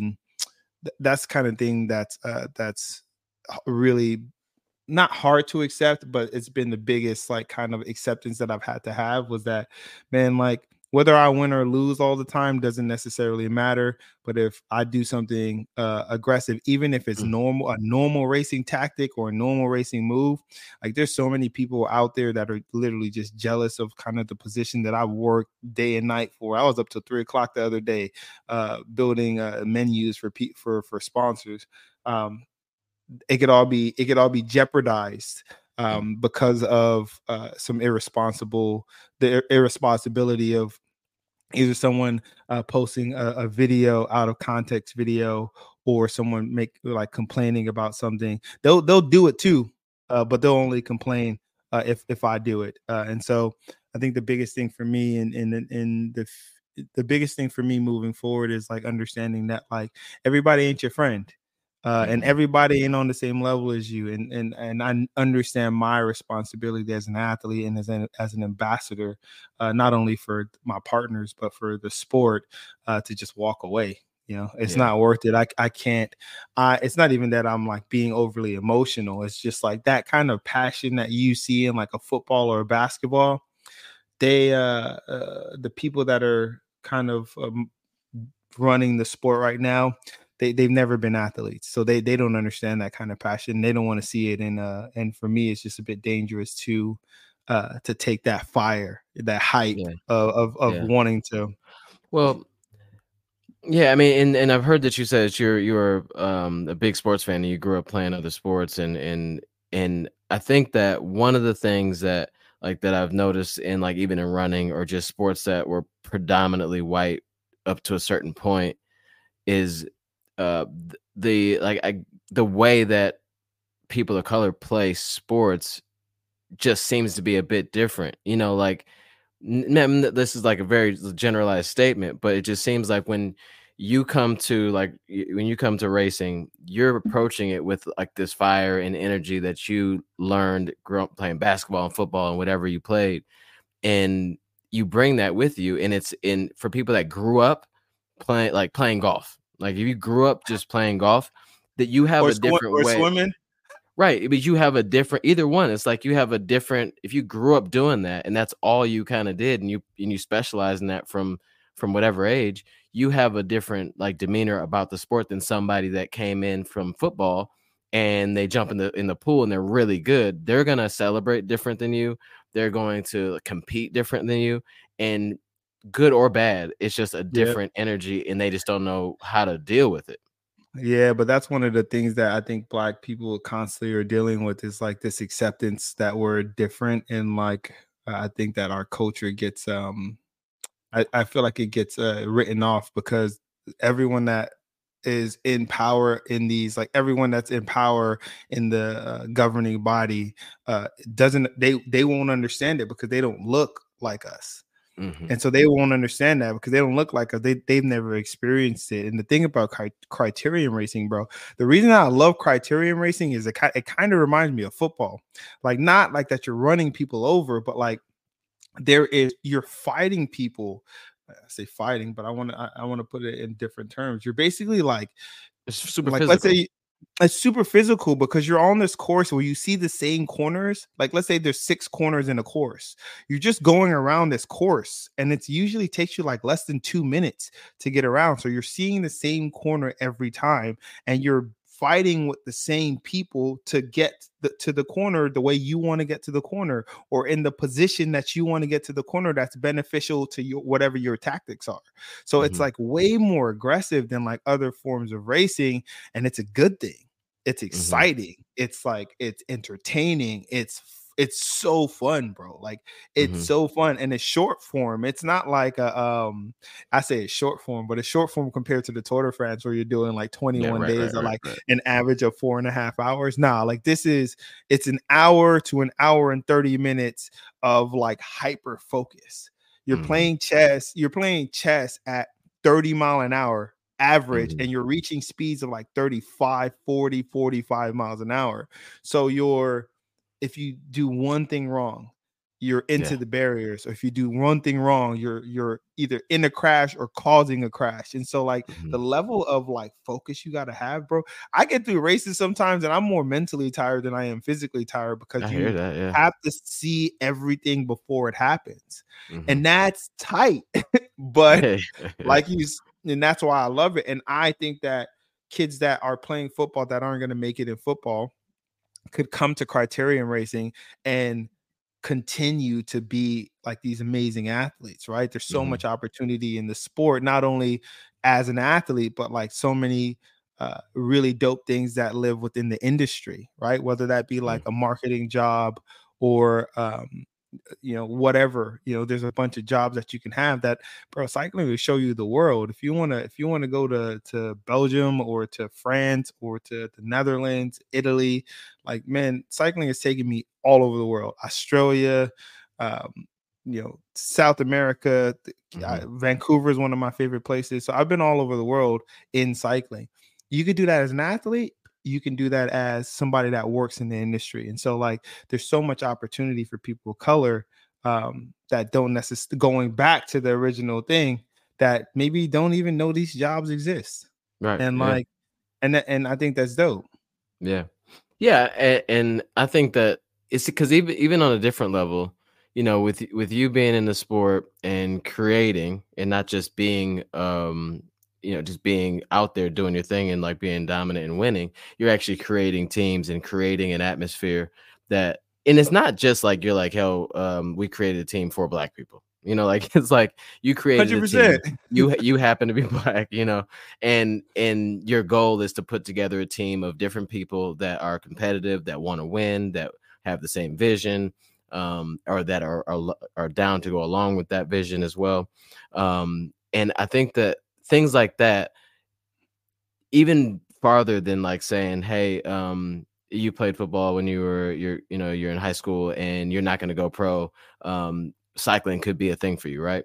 really not hard to accept, but it's been the biggest like kind of acceptance that I've had to have, was that, man, like, whether I win or lose all the time doesn't necessarily matter. But if I do something aggressive, even if it's a normal racing tactic or a normal racing move, like, there's so many people out there that are literally just jealous of kind of the position that I work day and night for. I was up till 3:00 the other day, building menus for sponsors. It could all be jeopardized because of some irresponsibility of either someone posting a video out of context video, or someone complaining about something. They'll do it too, but they'll only complain if I do it. And so I think the biggest thing for me the biggest thing for me moving forward is like understanding that like, everybody ain't your friend. And everybody ain't on the same level as you, and I understand my responsibility as an athlete and as an ambassador, not only for my partners but for the sport, to just walk away. It's not worth it. I can't. It's not even that I'm like being overly emotional. It's just like that kind of passion that you see in like a football or a basketball. The people that are kind of running the sport right now, they've never been athletes, so they don't understand that kind of passion. They don't want to see it. And for me, it's just a bit dangerous to take that fire, that hype of wanting to.
Well, yeah, I mean, and I've heard that you said that you're a big sports fan and you grew up playing other sports, and I think that one of the things that I've noticed in like even in running or just sports that were predominantly white up to a certain point is the way that people of color play sports just seems to be a bit different. Like, this is like a very generalized statement, but it just seems like when you come to racing, you're approaching it with like this fire and energy that you learned growing up playing basketball and football and whatever you played, and you bring that with you. And it's for people that grew up playing golf. Like, if you grew up just playing golf, that you have a different way.
Swimming.
Right, but you have a different either one. It's like you have a different if you grew up doing that and that's all you kind of did and you specialize in that from whatever age, you have a different like demeanor about the sport than somebody that came in from football and they jump in the pool and they're really good. They're going to celebrate different than you. They're going to compete different than you, and good or bad, it's just a
Yeah.
different energy and they just don't know how to deal with it.
Yeah, but that's one of the things that I think Black people constantly are dealing with is like this acceptance that we're different, and like I think that our culture gets I feel like it gets written off because everyone that is in power in these like everyone that's in power in the governing body doesn't they won't understand it because they don't look like us.
Mhm.
And so they won't understand that because they don't look like us. They've never experienced it. And the thing about criterion racing, bro, the reason I love criterion racing is it kind of reminds me of football. Like, not like that you're running people over, but like you're fighting people. I say fighting, but I want to put it in different terms. You're basically
It's super
like let's
physical.
say it's super physical because you're on this course where you see the same corners. Like, let's say there's 6 corners in a course. You're just going around this course, and it's usually takes you like less than 2 minutes to get around. So you're seeing the same corner every time, and you're fighting with the same people to get to the corner the way you want to get to the corner, or in the position that you want to get to the corner that's beneficial to your whatever your tactics are. So it's
Mhm.
like way more aggressive than like other forms of racing, and it's a good thing. It's
Mhm.
exciting. It's like it's entertaining. It's so fun, bro. Like, it's
Mhm.
so fun, and it's short form. It's not like a I say it's short form, but it's short form compared to the Tour de France where you're doing like
Yeah,
21
right,
days
right,
or
right,
like
right.
an average of 4.5 hours. Nah, like it's an hour to an hour and 30 minutes of like hyper focus.
Mhm.
You're playing chess at 30 mile an hour average,
Mhm.
and you're reaching speeds of like 35, 40, 45 miles an hour. So if you do one thing wrong, you're into
Yeah.
the barriers. Or if you do one thing wrong, you're either in a crash or causing a crash. And so like the
Mhm.
level of like focus you got to have, bro. I get through races sometimes and I'm more mentally tired than I am physically tired because
I hear
you
that, yeah.
have to see everything before it happens.
Mhm.
And that's tight. But
Yeah.
like and that's why I love it. And I think that kids that are playing football that aren't going to make it in football could come to criterion racing and continue to be like these amazing athletes, right? There's so
Mhm.
much opportunity in the sport, not only as an athlete, but like so many really dope things that live within the industry, right? Whether that be like
Mhm.
a marketing job or whatever, there's a bunch of jobs that you can have that, bro, cycling will show you the world. If you want to go to Belgium or to France or to the Netherlands, Italy, like, man, cycling is taking me all over the world. Australia, um South America.
Mhm.
Vancouver is one of my favorite places, so I've been all over the world in cycling. You could do that as an athlete, you can do that as somebody that works in the industry. And so like there's so much opportunity for people of color that don't necessarily, going back to the original thing, that maybe don't even know these jobs exist.
Right,
And
yeah.
like and I think that's dope.
Yeah. Yeah, and I think that it's because even on a different level, with you being in the sport and creating and not just being, just being out there doing your thing and like being dominant and winning, you're actually creating teams and creating an atmosphere that, and it's not just like you're like, hell, we created a team for black people. Like it's like you created a
100%.
team. You happen to be black, and your goal is to put together a team of different people that are competitive, that want to win, that have the same vision, or that are down to go along with that vision as well. And I think that things like that, even farther than like saying, hey, you played football when you're in high school and you're not going to go pro. Cycling could be a thing for you, right?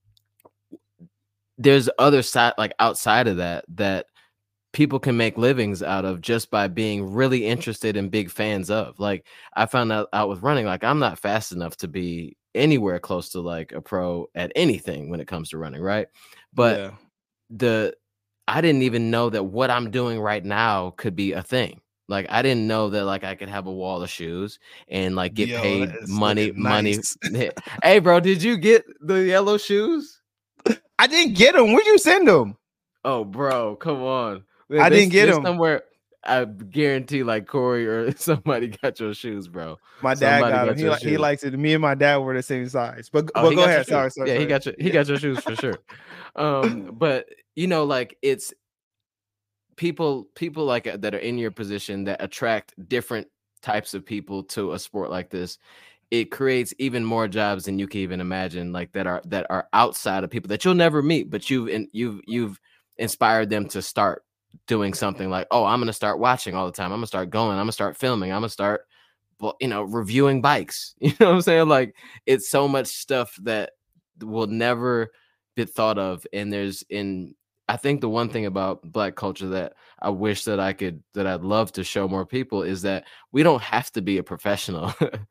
There's other side, like outside of that people can make livings out of just by being really interested and big fans of. Like, I found out with running, like, I'm not fast enough to be anywhere close to like a pro at anything when it comes to running, right? But
Yeah.
the I didn't even know that what I'm doing right now could be a thing. Like, I didn't know that, like, I could have a wall of shoes and, like, get
Yo, that
paid
is
money.
looking nice.
Hey, bro, did you get the yellow shoes?
I didn't get them. Where'd you send them?
Oh, bro, come on.
I didn't get
There's
them.
somewhere, I guarantee, like, Corey or somebody got your shoes, bro.
My dad
Somebody
got
got
them.
your
He
shoes.
likes it. Me and my dad were the same size. But
Oh, he
go
got your
ahead.
shoes.
Sorry.
Yeah, he got your shoes for sure. But you know, like, it's people like that are in your position that attract different types of people to a sport like this. It creates even more jobs than you can even imagine, like that are outside of people that you'll never meet, but you've inspired them to start doing something. Like, oh, I'm gonna start watching all the time. I'm gonna start going. I'm gonna start filming. I'm gonna start, reviewing bikes. You know what I'm saying? Like, it's so much stuff that will never be thought of. And I think the one thing about Black culture that I wish that I'd love to show more people is that we don't have to be a professional.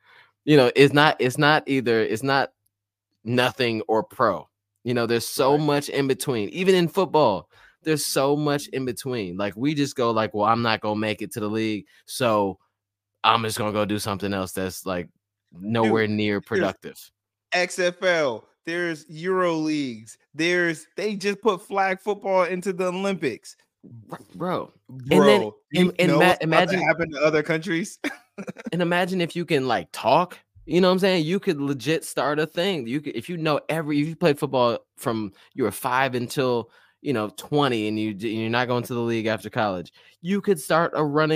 It's not nothing or pro. There's so much in between. Even in football, there's so much in between. Like, we just go like, well, I'm not gonna make it to the league, so I'm just gonna go do something else that's like nowhere near productive.
XFL, there's Euro leagues, they just put flag football into the Olympics.
Bro.
And then
imagine
happen to other countries.
And imagine if you can, like, talk. You know what I'm saying? You could legit start a thing. If you played football from you were 5 until 20, and you're not going to the league after college, you could start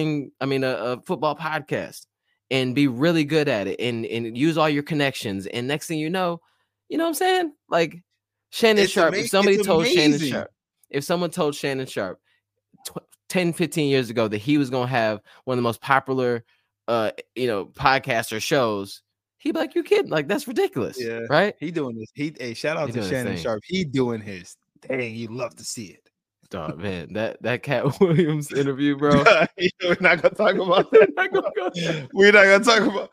a football podcast and be really good at it, and use all your connections. And next thing you know what I'm saying? Like, Shannon Sharp. If someone told Shannon Sharp 10, 15 years ago that he was going to have one of the most popular podcaster shows, he'd be like, you kidding? Like, that's ridiculous.
Yeah,
right?
He doing this. Shout out to Shannon Sharp. He doing his thing. You love to see it.
Oh, man, that Cat Williams interview, bro.
We're not gonna talk about that. We're not gonna talk about.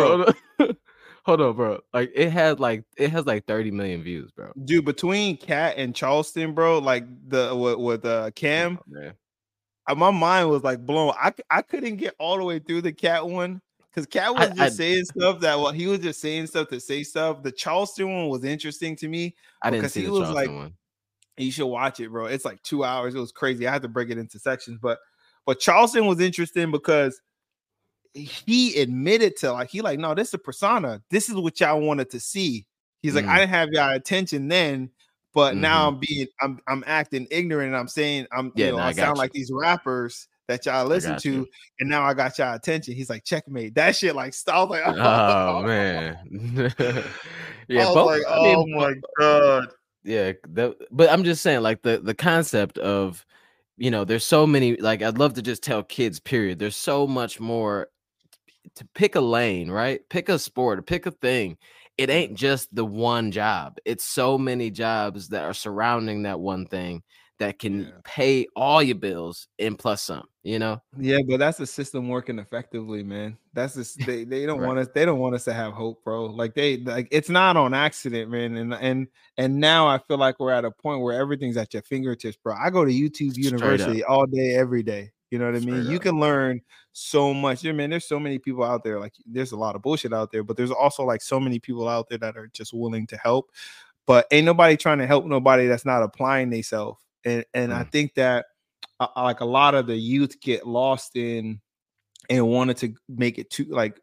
Hold on, bro. Like, it has like 30 million views, bro.
Dude, between Cat and Charleston, bro, like with Cam,
man,
my mind was like blown. I couldn't get all the way through the Cat one because Cat was just saying stuff he was just saying stuff to say stuff. The Charleston one was interesting to me.
I didn't see the Charleston one.
You should watch it, bro. It's like 2 hours. It was crazy. I had to break it into sections, but Charleston was interesting because he admitted to no, this is a persona. This is what y'all wanted to see. He's like, I didn't have y'all attention then, but now I'm acting ignorant. And I'm saying I sound like these rappers that y'all listen to, and now I got y'all attention. He's like, checkmate. That shit like stopped. Like,
oh man,
yeah. Oh my god.
Yeah, but I'm just saying, like, the concept of, there's so many, like, I'd love to just tell kids, period. There's so much more to pick a lane, right? Pick a sport or pick a thing. It ain't just the one job. It's so many jobs that are surrounding that one thing that can pay all your bills and plus some, Yeah,
but that's the system working effectively, man. That's just they don't want us. They don't want us to have hope, bro. Like it's not on accident, man. And now I feel like we're at a point where everything's at your fingertips, bro. I go to YouTube University all day, every day. You know what I mean? You can learn so much. Man, there's so many people out there. Like, there's a lot of bullshit out there, but there's also like so many people out there that are just willing to help. But ain't nobody trying to help nobody that's not applying themselves. And I think that like a lot of the youth get lost in and wanted to make it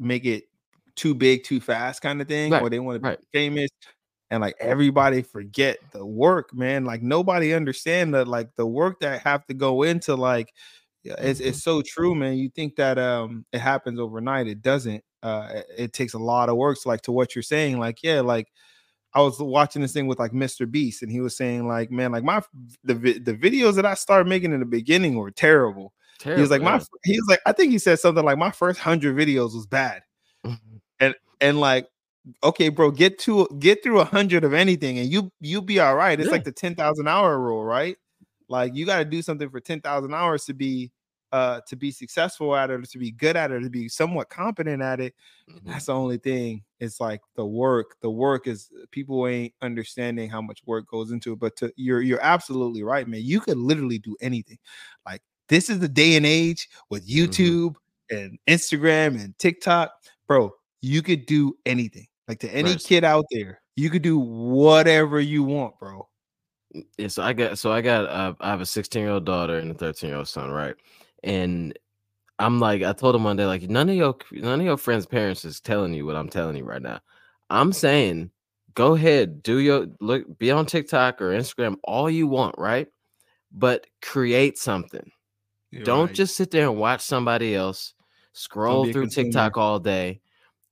too big too fast kind of thing, or they want to be famous, and like everybody forget the work, man. Like, nobody understand that, like, the work that have to go into, like, it's so true, man. You think that it happens overnight. It doesn't. It takes a lot of work. So, like, to what you're saying, like, like, I was watching this thing with like Mr. Beast, and he was saying, like, man, like the videos that I started making in the beginning were terrible. He was like, I think he said something like, my first 100 videos was bad. and like, okay, bro, get through 100 of anything, and you'll be all right. It's like the 10,000 hour rule, right? Like, you got to do something for 10,000 hours to be successful at it, or to be good at it, or to be somewhat competent at it. That's the only thing. It's like the work is, people ain't understanding how much work goes into it. But you're absolutely right, man. You could literally do anything. Like, this is the day and age with YouTube and Instagram and TikTok, bro. You could do anything. Like to any kid out there, you could do whatever you want, bro.
Yeah, I have a 16-year-old daughter and a 13-year-old son, right? And I'm like, I told him one day, like, none of your friends' parents is telling you what I'm telling you right now. I'm saying, go ahead, be on TikTok or Instagram all you want, right? But create something. Don't just sit there and watch somebody else scroll through TikTok all day.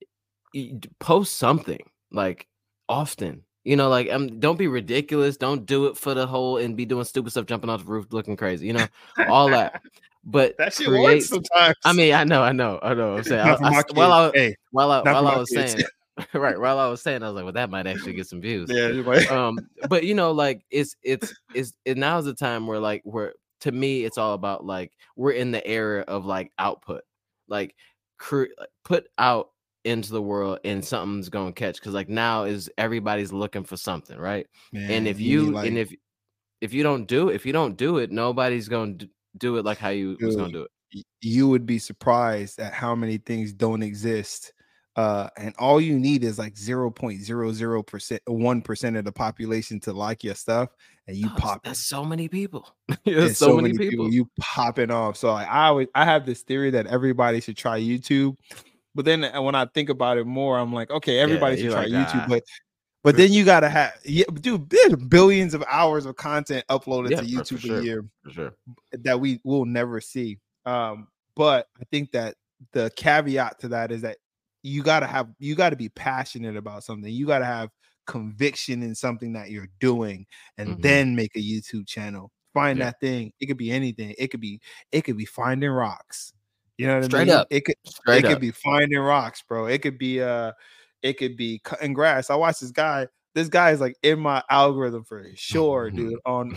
Post something like often. Like don't be ridiculous. Don't do it for the whole and be doing stupid stuff, jumping off the roof, looking crazy. All that. But
that shit works sometimes.
I mean, I know. I'm saying while I was saying it, right. While I was saying, I was like, well, that might actually get some views.
Yeah.
But like it's now's the time where to me it's all about like we're in the era of like output, like put out into the world and something's gonna catch, because like now is everybody's looking for something, right? Man, and if you don't do it, nobody's gonna do it like how you was gonna do it.
You would be surprised at how many things don't exist, and all you need is like 0.00% 1% of the population to like your stuff, and you pop.
That's so many people.
There's so many people you popping off. So like, I have this theory that everybody should try YouTube. But then when I think about it more, I'm like, okay, everybody should try YouTube, but then you gotta have, dude, there's billions of hours of content uploaded to YouTube a year that we will never see. But I think that the caveat to that is that you gotta be passionate about something. You gotta have conviction in something that you're doing, and then make a YouTube channel. Find that thing. It could be anything. It could be finding rocks. You know what I mean? It could be finding rocks, bro. It could be cutting grass. I watched this guy. This guy is like in my algorithm for sure, dude, on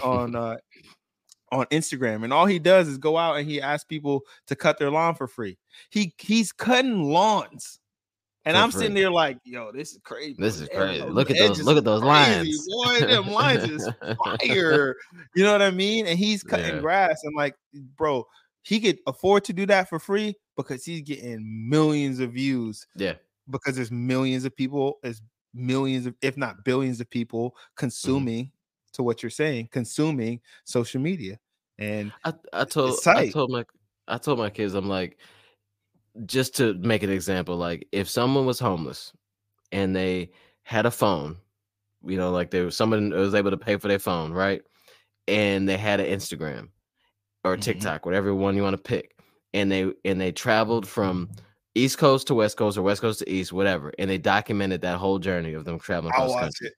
Instagram. And all he does is go out and he asks people to cut their lawn for free. He's cutting lawns. And I'm sitting there like, yo, this is crazy.
This is crazy. Look at those lines.
Boy, them lines is fire. You know what I mean? And he's cutting grass. And like, bro, he could afford to do that for free because he's getting millions of views.
Yeah.
Because there's millions of people, if not billions of people consuming to what you're saying, consuming social media. And
I told my kids, I'm like, just to make an example, like if someone was homeless and they had a phone, like someone was able to pay for their phone, right? And they had an Instagram or TikTok, whatever one you want to pick, and they traveled from East Coast to West Coast or West Coast to East, whatever, and they documented that whole journey of them traveling across the country.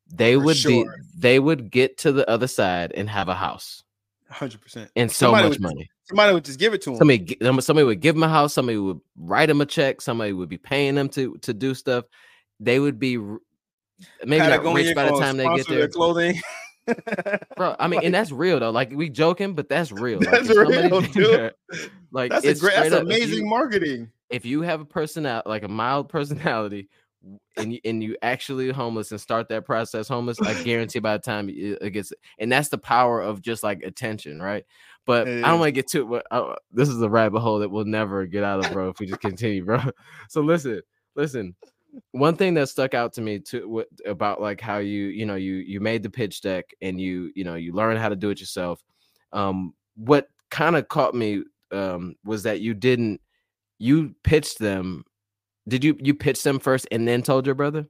They would get to the other side and have a house,
100%,
and so much money.
Somebody would just give it to them.
Somebody would give them a house. Somebody would write them a check. Somebody would be paying them to do stuff. They would be maybe not rich by the time they get there.
Clothing.
Bro, I mean, and that's real though. Like we joking, but that's real.
That's real, dude.
Like
that's amazing marketing.
If you have a personality, like a mild personality, and you actually homeless and start that process homeless, I guarantee by the time it gets, and that's the power of just like attention, right? But I don't want to get too. This is a rabbit hole that we'll never get out of, bro. If we just continue, bro. So listen. One thing that stuck out to me too about like how you made the pitch deck and you learned how to do it yourself. What kind of caught me was that you pitched them. Did you pitch them first and then told your brother?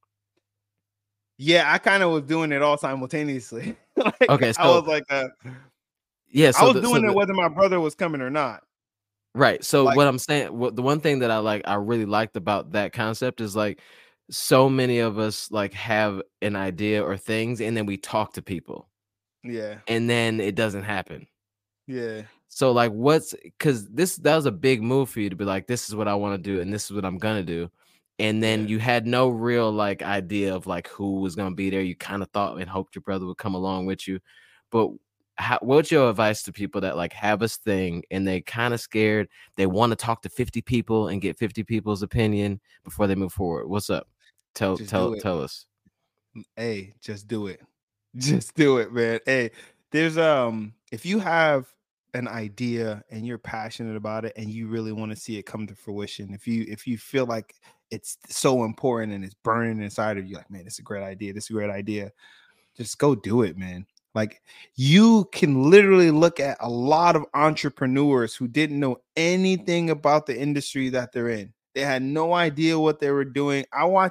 Yeah, I kind of was doing it all simultaneously.
Okay, so
I was like, I was doing it whether my brother was coming or not.
Right. So what I'm saying, the one thing that I really liked about that concept is like so many of us like have an idea or things and then we talk to people.
Yeah.
And then it doesn't happen.
Yeah.
So like because that was a big move for you to be like, this is what I want to do and this is what I'm gonna do. And then you had no real like idea of like who was gonna be there. You kind of thought and hoped your brother would come along with you. But what's your advice to people that like have this thing and they kind of scared, they want to talk to 50 people and get 50 people's opinion before they move forward? What's up? Tell us.
Hey, just do it. Just do it, man. Hey, there's if you have an idea and you're passionate about it and you really want to see it come to fruition, if you feel like it's so important and it's burning inside of you, like, man, it's a great idea, this is a great idea, just go do it, man. Like, you can literally look at a lot of entrepreneurs who didn't know anything about the industry that they're in. They had no idea what they were doing.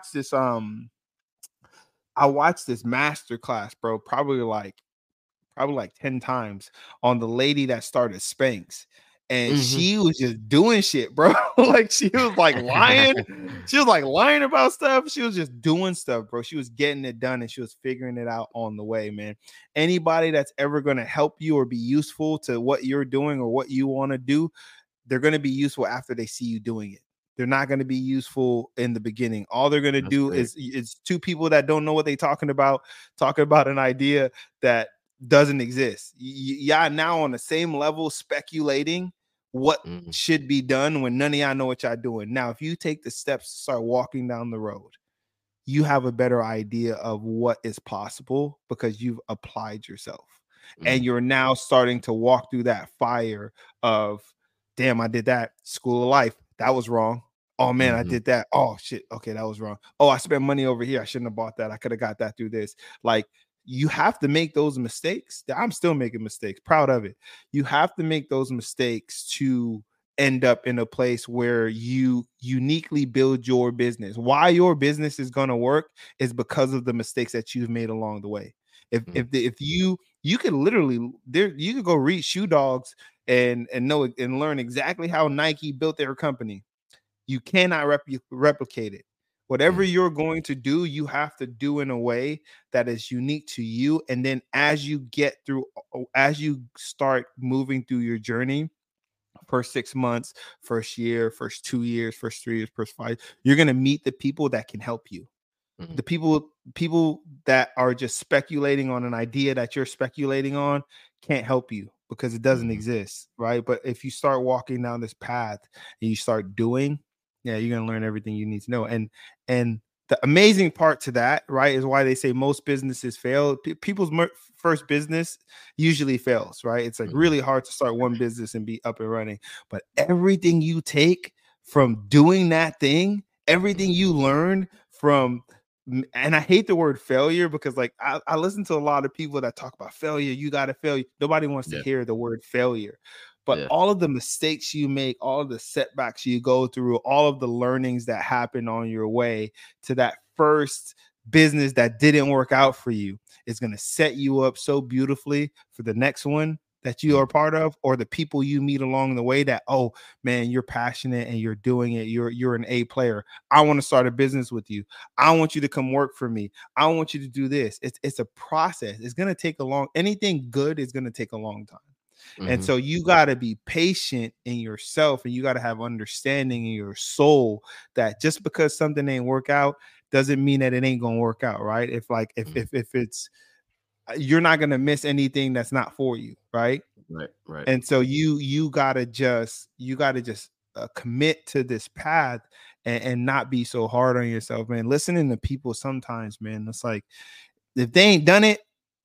I watched this master class, bro, probably like 10 times on the lady that started Spanx. And
Mm-hmm.
she was just doing shit, bro. Like, she was like lying. She was like lying about stuff. She was just doing stuff, bro. She was getting it done and she was figuring it out on the way, man. Anybody that's ever going to help you or be useful to what you're doing or what you want to do, they're going to be useful after they see you doing it. They're not going to be useful in the beginning. All they're going to
That's
do
great.
is two people that don't know what they're talking about an idea that doesn't exist. Y'all now on the same level speculating what
Mm-hmm.
should be done when none of y'all know what y'all doing. Now, if you take the steps to start walking down the road, you have a better idea of what is possible because you've applied yourself. And you're now starting to walk through that fire of, damn, I did that. School of life. That was wrong. Oh man, I did that. Oh shit. Okay, that was wrong. Oh, I spent money over here. I shouldn't have bought that. I could have got that through this. Like, you have to make those mistakes. I'm still making mistakes. Proud of it. You have to make those mistakes to end up in a place where you uniquely build your business. Why your business is going to work is because of the mistakes that you've made along the way. If you can literally there, you could go read Shoe Dogs and know and learn exactly how Nike built their company. You cannot replicate it. Whatever you're going to do, you have to do in a way that is unique to you. And then as you start moving through your journey, first 6 months, first year, first 2 years, first 3 years, first 5, you're going to meet the people that can help you. The people that are just speculating on an idea that you're speculating on can't help you because it doesn't exist, right? But if you start walking down this path and you start doing, yeah, you're gonna learn everything you need to know. And the amazing part to that, right, is why they say most businesses fail. People's first business usually fails, right? It's like really hard to start one business and be up and running. But everything you take from doing that thing, everything you learn from, and I hate the word failure because, like, I listen to a lot of people that talk about failure. You got to fail. Nobody wants to hear the word failure. But all of the mistakes you make, all of the setbacks you go through, all of the learnings that happen on your way to that first business that didn't work out for you is going to set you up so beautifully for the next one that you are part of, or the people you meet along the way that, oh man, you're passionate and you're doing it. You're an A player. I want to start a business with you. I want you to come work for me. I want you to do this. It's a process. It's going to take anything good is going to take a long time. And so you got to be patient in yourself, and you got to have understanding in your soul that just because something ain't work out doesn't mean that it ain't going to work out. Right. If it's, you're not going to miss anything that's not for you. Right.
Right.
And so you gotta just commit to this path and not be so hard on yourself, man. Listening to people sometimes, man, it's like, if they ain't done it,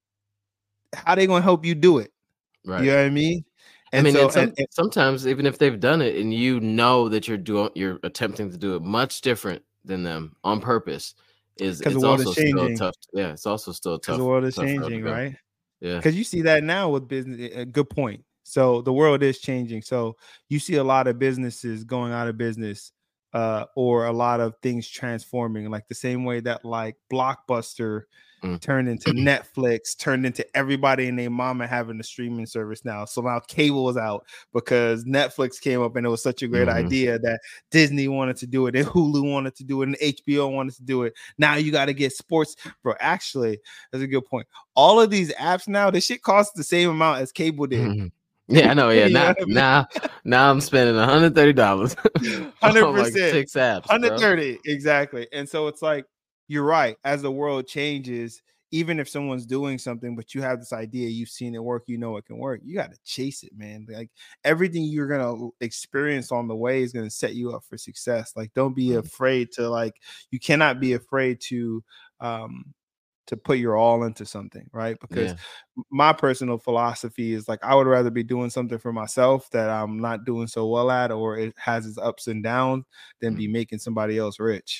how they gonna help you do it?
Right.
You know what I mean?
And sometimes even if they've done it and you know that you're attempting to do it much different than them on purpose, it's also still tough. Yeah, it's also still tough.
Because the world is changing, right?
Yeah.
Because you see that now with business. A good point. So the world is changing. So you see a lot of businesses going out of business, or a lot of things transforming, like the same way that like Blockbuster turned into Netflix, turned into everybody and their mama having a streaming service now. So now cable is out because Netflix came up and it was such a great idea that Disney wanted to do it and Hulu wanted to do it and HBO wanted to do it. Now you got to get sports. Bro, actually, that's a good point. All of these apps now, this shit costs the same amount as cable did.
Yeah, I know. Yeah, now I'm spending $130.
100%,
like 6 apps,
130, bro. Exactly. And so it's like, you're right. As the world changes, even if someone's doing something, but you have this idea, you've seen it work, you know it can work. You got to chase it, man. Like, everything you're gonna experience on the way is gonna set you up for success. Like, don't be afraid to, like, you cannot be afraid to put your all into something, right? Because
Yeah.
my personal philosophy is like I would rather be doing something for myself that I'm not doing so well at, or it has its ups and downs, than be making somebody else rich.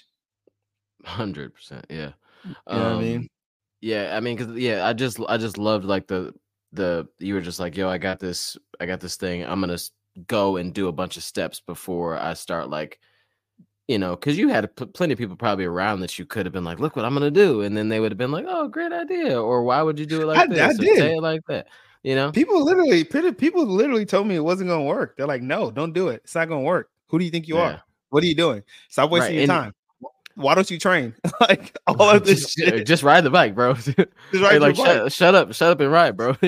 100%. Yeah.
You know what I mean?
Yeah, I mean, cause yeah, I just loved like the you were just like, yo, I got this thing. I'm gonna go and do a bunch of steps before I start like, because you had plenty of people probably around that you could have been like, look what I'm gonna do, and then they would have been like, oh, great idea, or why would you do it like
I
this, or
did.
say it like that, you know?
People literally told me it wasn't gonna work. They're like, no, don't do it. It's not gonna work. Who do you think you
Yeah,
are? What are you doing? Stop wasting
right,
your
and
time. Why don't you train? Like all of this shit.
just ride the bike, bro.
Just
Hey,
ride your
like
bike.
shut up and ride, bro.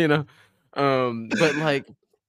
But like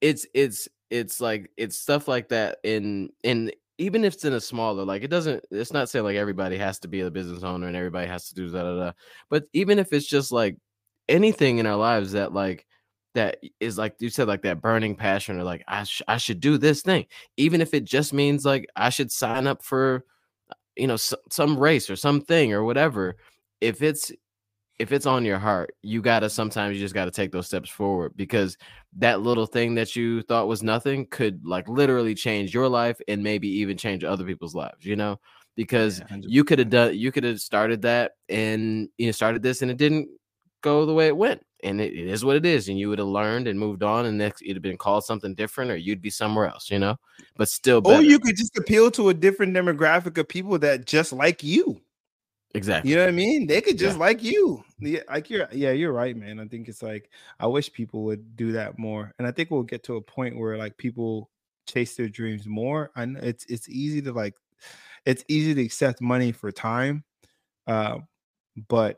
it's like it's stuff like that in even if it's in a smaller, like it's not saying like everybody has to be a business owner and everybody has to do da. But even if it's just like anything in our lives that like that is like you said, like that burning passion, or like I should do this thing, even if it just means like I should sign up for some race or something or whatever. If it's on your heart, you gotta sometimes you just gotta take those steps forward, because that little thing that you thought was nothing could like literally change your life and maybe even change other people's lives, because
Yeah, 100%.
you could have started that and started this and it didn't go the way it went, and it is what it is, and you would have learned and moved on, and next it'd have been called something different, or you'd be somewhere else, but still
Or
better.
you could just appeal to a different demographic of people that just like you. You
Exactly.
know what I mean? They could
Yeah.
just like you. Yeah, like you're right, man. I think it's like I wish people would do that more. And I think we'll get to a point where like people chase their dreams more. I know it's easy to it's easy to accept money for time. Uh, but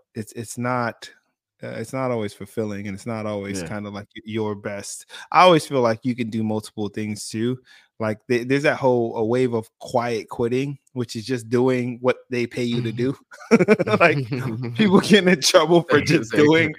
it's not always fulfilling, and it's not always
Yeah.
kind of like your best. I always feel like you can do multiple things too. Like there's that whole a wave of quiet quitting, which is just doing what they pay you to do. Like people getting in trouble for just doing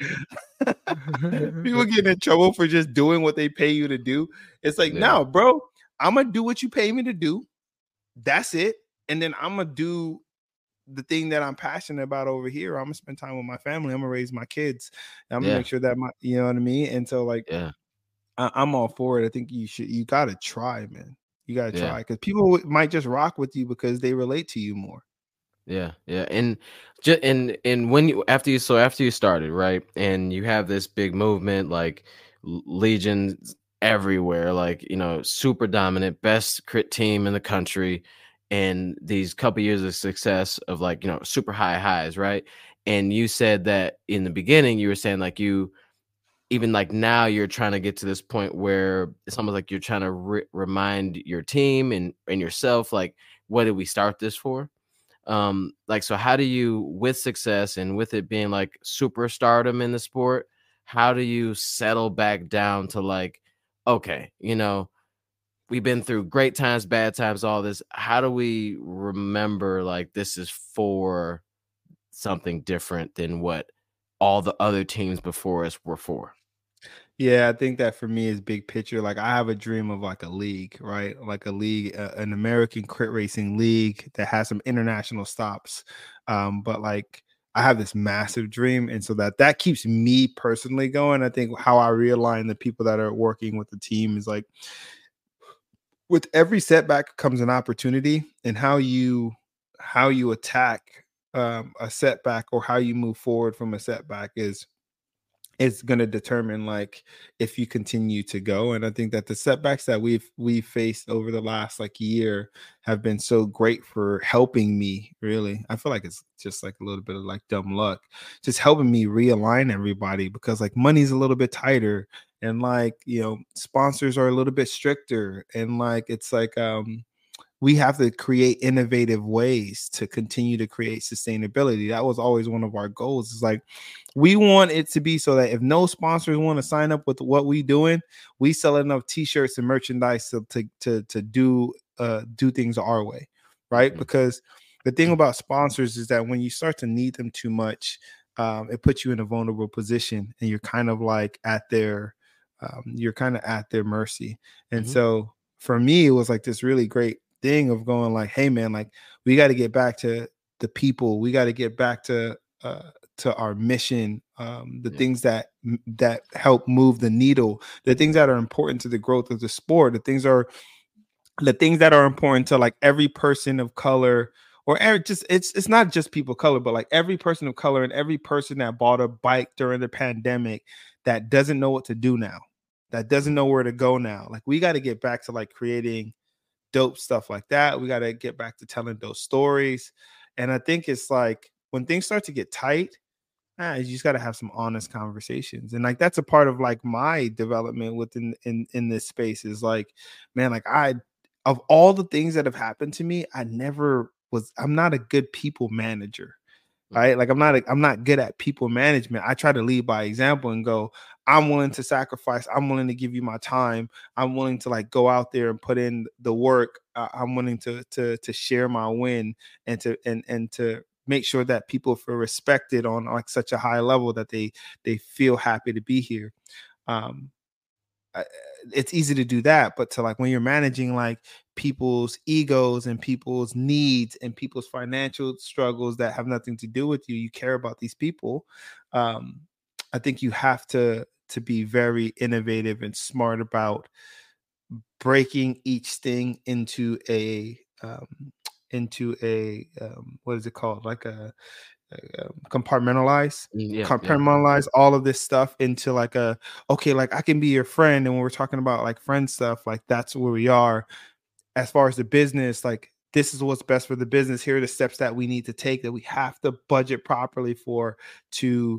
people getting in trouble for just doing what they pay you to do. It's like,
Yeah.
no, bro, I'm gonna do what you pay me to do. That's it. And then I'm gonna do the thing that I'm passionate about over here. I'm gonna spend time with my family. I'm gonna raise my kids. I'm gonna
Yeah.
make sure that you know what I mean. And so, like,
Yeah.
I'm all for it. I think you gotta try, man. You gotta
Yeah.
try because people might just rock with you because they relate to you more.
Yeah, yeah, and and when you after you started, right, and you have this big movement like legions everywhere, like super dominant, best crit team in the country, and these couple years of success of like super high highs, right? And you said that in the beginning, you were saying like you even like now you're trying to get to this point where it's almost like you're trying to remind your team and yourself like, what did we start this for? Like, so how do you, with success and with it being like superstardom in the sport, how do you settle back down to like, okay, we've been through great times, bad times, all this, how do we remember like this is for something different than what all the other teams before us were for?
Yeah, I think that for me is big picture. Like I have a dream of like a league, right? Like a league, an American crit racing league that has some international stops. But like I have this massive dream, and so that keeps me personally going. I think how I realign the people that are working with the team is like with every setback comes an opportunity, and how you attack a setback or how you move forward from a setback is it's going to determine like if you continue to go. And I think that the setbacks that we've faced over the last like year have been so great for helping me. Really, I feel like it's just like a little bit of like dumb luck, just helping me realign everybody, because like money's a little bit tighter, and like sponsors are a little bit stricter, and like it's like we have to create innovative ways to continue to create sustainability. That was always one of our goals. It's like we want it to be so that if no sponsors want to sign up with what we doing, we sell enough t-shirts and merchandise to do things our way, right?
Mhm.
Because the thing about sponsors is that when you start to need them too much, it puts you in a vulnerable position, and you're kind of like at their mercy. And
Mhm.
so for me, it was like this really great thing of going like, hey man, like we got to get back to the people. We got to get back to to our mission, the things that help move the needle, the things that are important to the growth of the sport, the things that are important to like every person of color, or just it's not just people of color, but like every person of color and every person that bought a bike during the pandemic that doesn't know what to do now, that doesn't know where to go now. Like we got to get back to like creating dope stuff like that. We got to get back to telling those stories. And I think it's like when things start to get tight, you just got to have some honest conversations. And like that's a part of like my development within in this space is like, man, like of all the things that have happened to me, I'm not a good people manager. Right. Like I'm not good at people management. I try to lead by example and go, I'm willing to sacrifice. I'm willing to give you my time. I'm willing to like go out there and put in the work. I'm willing to share my win and to make sure that people feel respected on like such a high level that they feel happy to be here. It's easy to do that, but to like when you're managing like people's egos and people's needs and people's financial struggles that have nothing to do with you, you care about these people. I think you have to be very innovative and smart about breaking each thing into a what is it called, like a compartmentalize all of this stuff into like okay, like I can be your friend. And when we're talking about like friend stuff, like that's where we are. As far as the business, like this is what's best for the business. Here are the steps that we need to take, that we have to budget properly for, to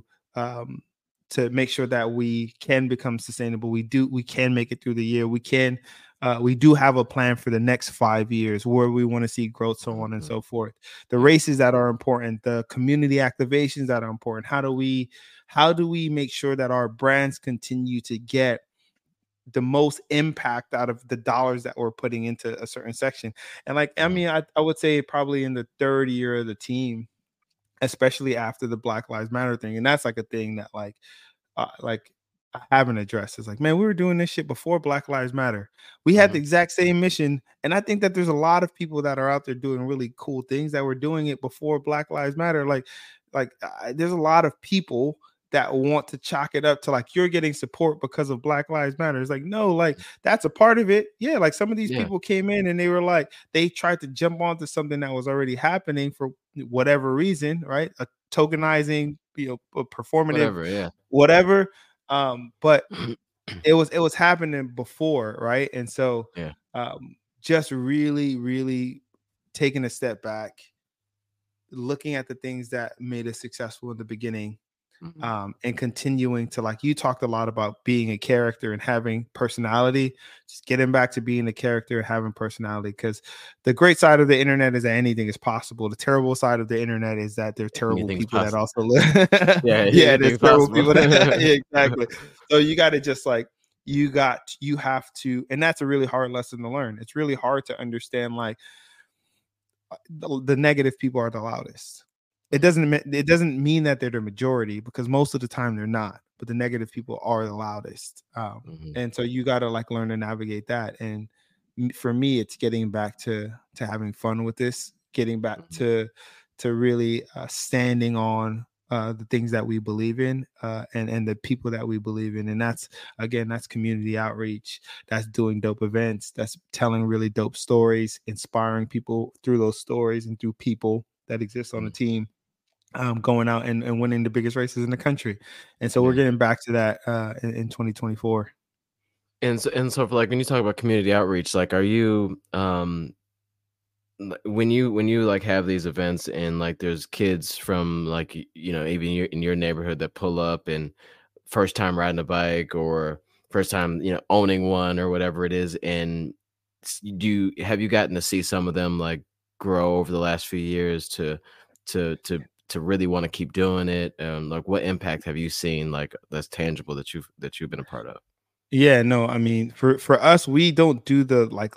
make sure that we can become sustainable. We can make it through the year. We do have a plan for the next 5 years where we want to see growth, so on and so forth. The races that are important, the community activations that are important. How do we make sure that our brands continue to get the most impact out of the dollars that we're putting into a certain section? And like, I mean, I would say probably in the third year of the team, especially after the Black Lives Matter thing. And that's like a thing that like I haven't addressed. It's like, man, we were doing this shit before Black Lives Matter. We had the exact same mission. And I think that there's a lot of people that are out there doing really cool things that were doing it before Black Lives Matter. There's a lot of people that want to chalk it up to like, you're getting support because of Black Lives Matter. It's like, no, like that's a part of it. Yeah. Like some of these people came in and they were like, they tried to jump onto something that was already happening for whatever reason, right? A tokenizing, a performative, whatever. But it was happening before, right? And so just really, really taking a step back, looking at the things that made us successful in the beginning, and continuing to, like, you talked a lot about being a character and having personality, just getting back to being a character and having personality, because the great side of the internet is that anything is possible. The terrible side of the internet is that there are terrible people that also live. There's terrible people that exactly. So you got to just like, you have to, and that's a really hard lesson to learn. It's really hard to understand, like, the negative people are the loudest. It doesn't mean that they're the majority, because most of the time they're not, but the negative people are the loudest. And so you got to like learn to navigate that. And for me, it's getting back to having fun with this, getting back to really standing on the things that we believe in, and the people that we believe in. And that's community outreach. That's doing dope events. That's telling really dope stories, inspiring people through those stories and through people that exist on the team, going out and winning the biggest races in the country. And so we're getting back to that in 2024.
And so for like, when you talk about community outreach, like, are you when you like have these events and like there's kids from like, even in your neighborhood that pull up and first time riding a bike or first time owning one or whatever it is, and have you gotten to see some of them like grow over the last few years to really want to keep doing it? Like, what impact have you seen like that's tangible that you've been a part of?
Yeah, no, I mean, for us, we don't do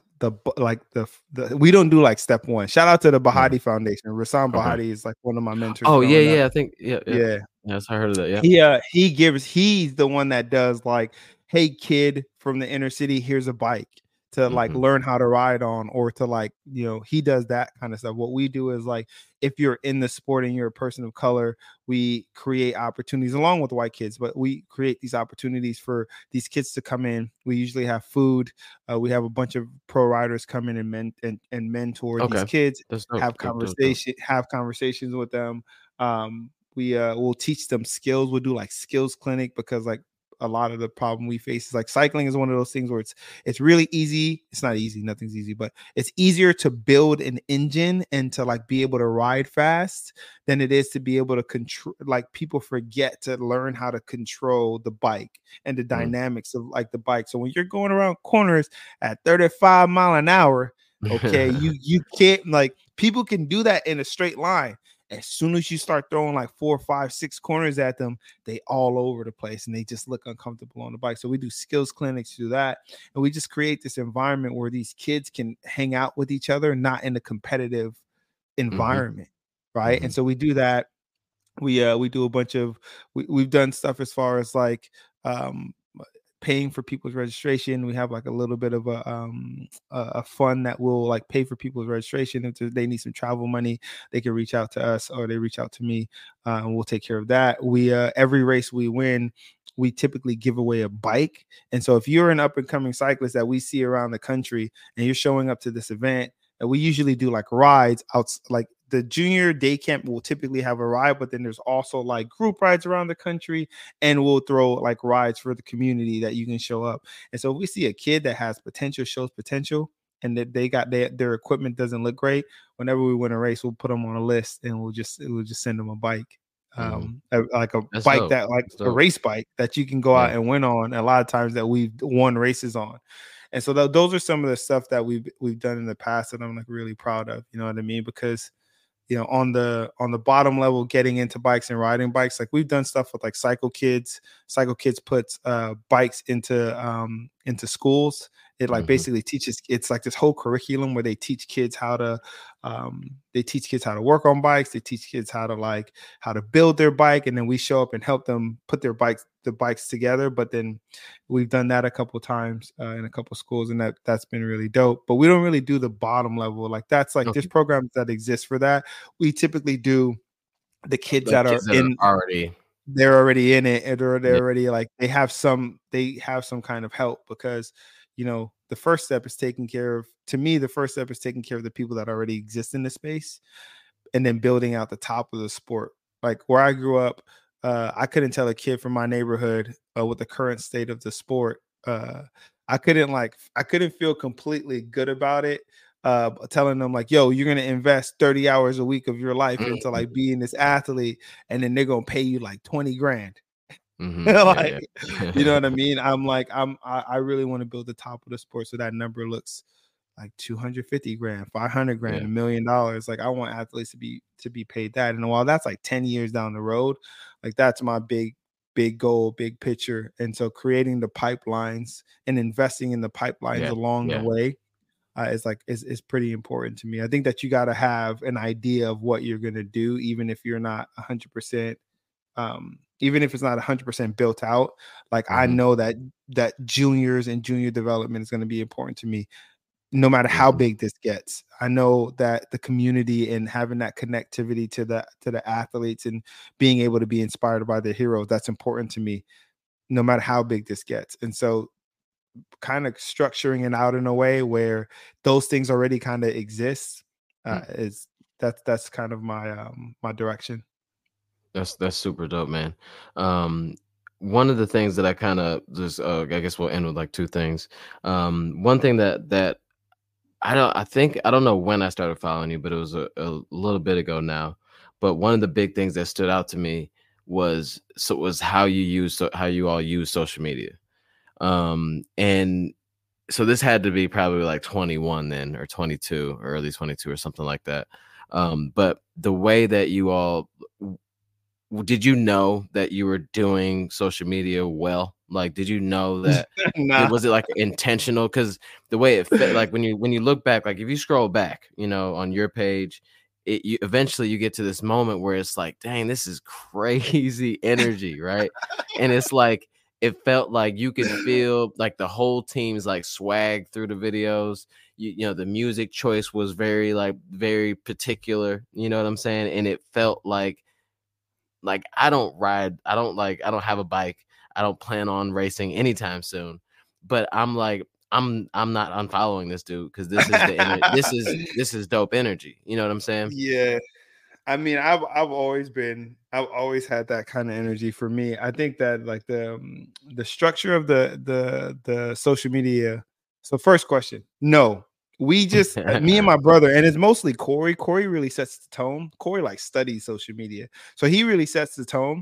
we don't do like step one. Shout out to the Bahati Foundation. Rassam Bahati is like one of my mentors.
Oh yeah, I think yeah. Yes, I heard of that.
Yeah, he's the one that does like, hey kid from the inner city, here's a bike to like learn how to ride on, or to like, you know, he does that kind of stuff. What we do is like, if you're in the sport and you're a person of color, we create opportunities along with white kids, but we create these opportunities for these kids to come in. We usually have food. We have a bunch of pro riders come in and mentor these kids, have conversations with them. We will teach them skills. We'll do like skills clinic, because like a lot of the problem we face is like cycling is one of those things where it's really easy. It's not easy, nothing's easy, but it's easier to build an engine and to like be able to ride fast than it is to be able to control. Like, people forget to learn how to control the bike and the dynamics of like the bike. So when you're going around corners at 35 mile an hour, okay, you can't, like, people can do that in a straight line. As soon as you start throwing like 4, 5, 6 corners at them, they all over the place and they just look uncomfortable on the bike. So we do skills clinics to do that. And we just create this environment where these kids can hang out with each other, not in a competitive environment. Right. And so we do that. We do a bunch of, we've done stuff as far as like, paying for people's registration. We have like a little bit of a fund that will like pay for people's registration. If they need some travel money, they can reach out to us, or they reach out to me, and we'll take care of that. We every race we win, we typically give away a bike. And so if you're an up and coming cyclist that we see around the country and you're showing up to this event, and we usually do like rides out, like the junior day camp will typically have a ride, but then there's also like group rides around the country, and we'll throw like rides for the community that you can show up. And so if we see a kid that has potential, shows potential, and that they got their equipment doesn't look great, whenever we win a race, we'll put them on a list and we'll just send them a bike. Like a That's bike dope. That like That's a dope. Race bike that you can go out and win on. A lot of times that we've won races on. And so those are some of the stuff that we've done in the past that I'm like really proud of, you know what I mean? Because, you know, on the bottom level, getting into bikes and riding bikes, like we've done stuff with like Cycle Kids. Cycle Kids puts bikes into schools. It like basically teaches, it's like this whole curriculum where they teach kids how to work on bikes. They teach kids how to build their bike, and then we show up and help them put the bikes together. But then we've done that a couple times in a couple schools, and that's been really dope. But we don't really do the bottom level. Like that's like there's programs that exist for that. We typically do the kids that are they're already in it, or they're already like they have some kind of help, because you know, the first step is taking care of the people that already exist in the space, and then building out the top of the sport. Like where I grew up, I couldn't tell a kid from my neighborhood with the current state of the sport. I couldn't feel completely good about it. Telling them like, yo, you're going to invest 30 hours a week of your life into like being this athlete, and then they're going to pay you like 20 grand. Like, you know what I mean? I'm like, I really want to build the top of the sport so that number looks like 250 grand, 500 grand, $1 million. Like I want athletes to be paid that. And while that's like 10 years down the road, like that's my big goal, big picture. And so creating the pipelines and investing in the pipelines along the way is pretty important to me. I think that you got to have an idea of what you're going to do, even if you're not 100%, even if it's not 100% built out. Like I know that juniors and junior development is going to be important to me, no matter how big this gets. I know that the community and having that connectivity to the athletes and being able to be inspired by their heroes, that's important to me, no matter how big this gets. And so kind of structuring it out in a way where those things already kind of exist that's kind of my my direction.
That's super dope, man. One of the things that I kind of just I guess we'll end with like two things. One thing that I don't know when I started following you, but it was a little bit ago now. But one of the big things that stood out to me was how you all use social media. And so this had to be probably like 21 then, or 22, or early 22 or something like that. But the way that you all, did you know that you were doing social media well? Like, did you know that? Was it like intentional? Because the way it fit, like when you look back, like if you scroll back, you know, on your page, eventually you get to this moment where it's like, dang, this is crazy energy, right? And it's like, it felt like you could feel like the whole team's like swag through the videos. You know, the music choice was very very particular, you know what I'm saying? And it felt like I don't have a bike. I don't plan on racing anytime soon. But I'm like, I'm not unfollowing this dude because this is dope energy. You know what I'm saying?
Yeah. I mean, I've always had that kind of energy. For me, I think that like the structure of the social media. So first question, no, we just me and my brother, and it's mostly Corey. Corey really sets the tone. Corey like studies social media, so he really sets the tone.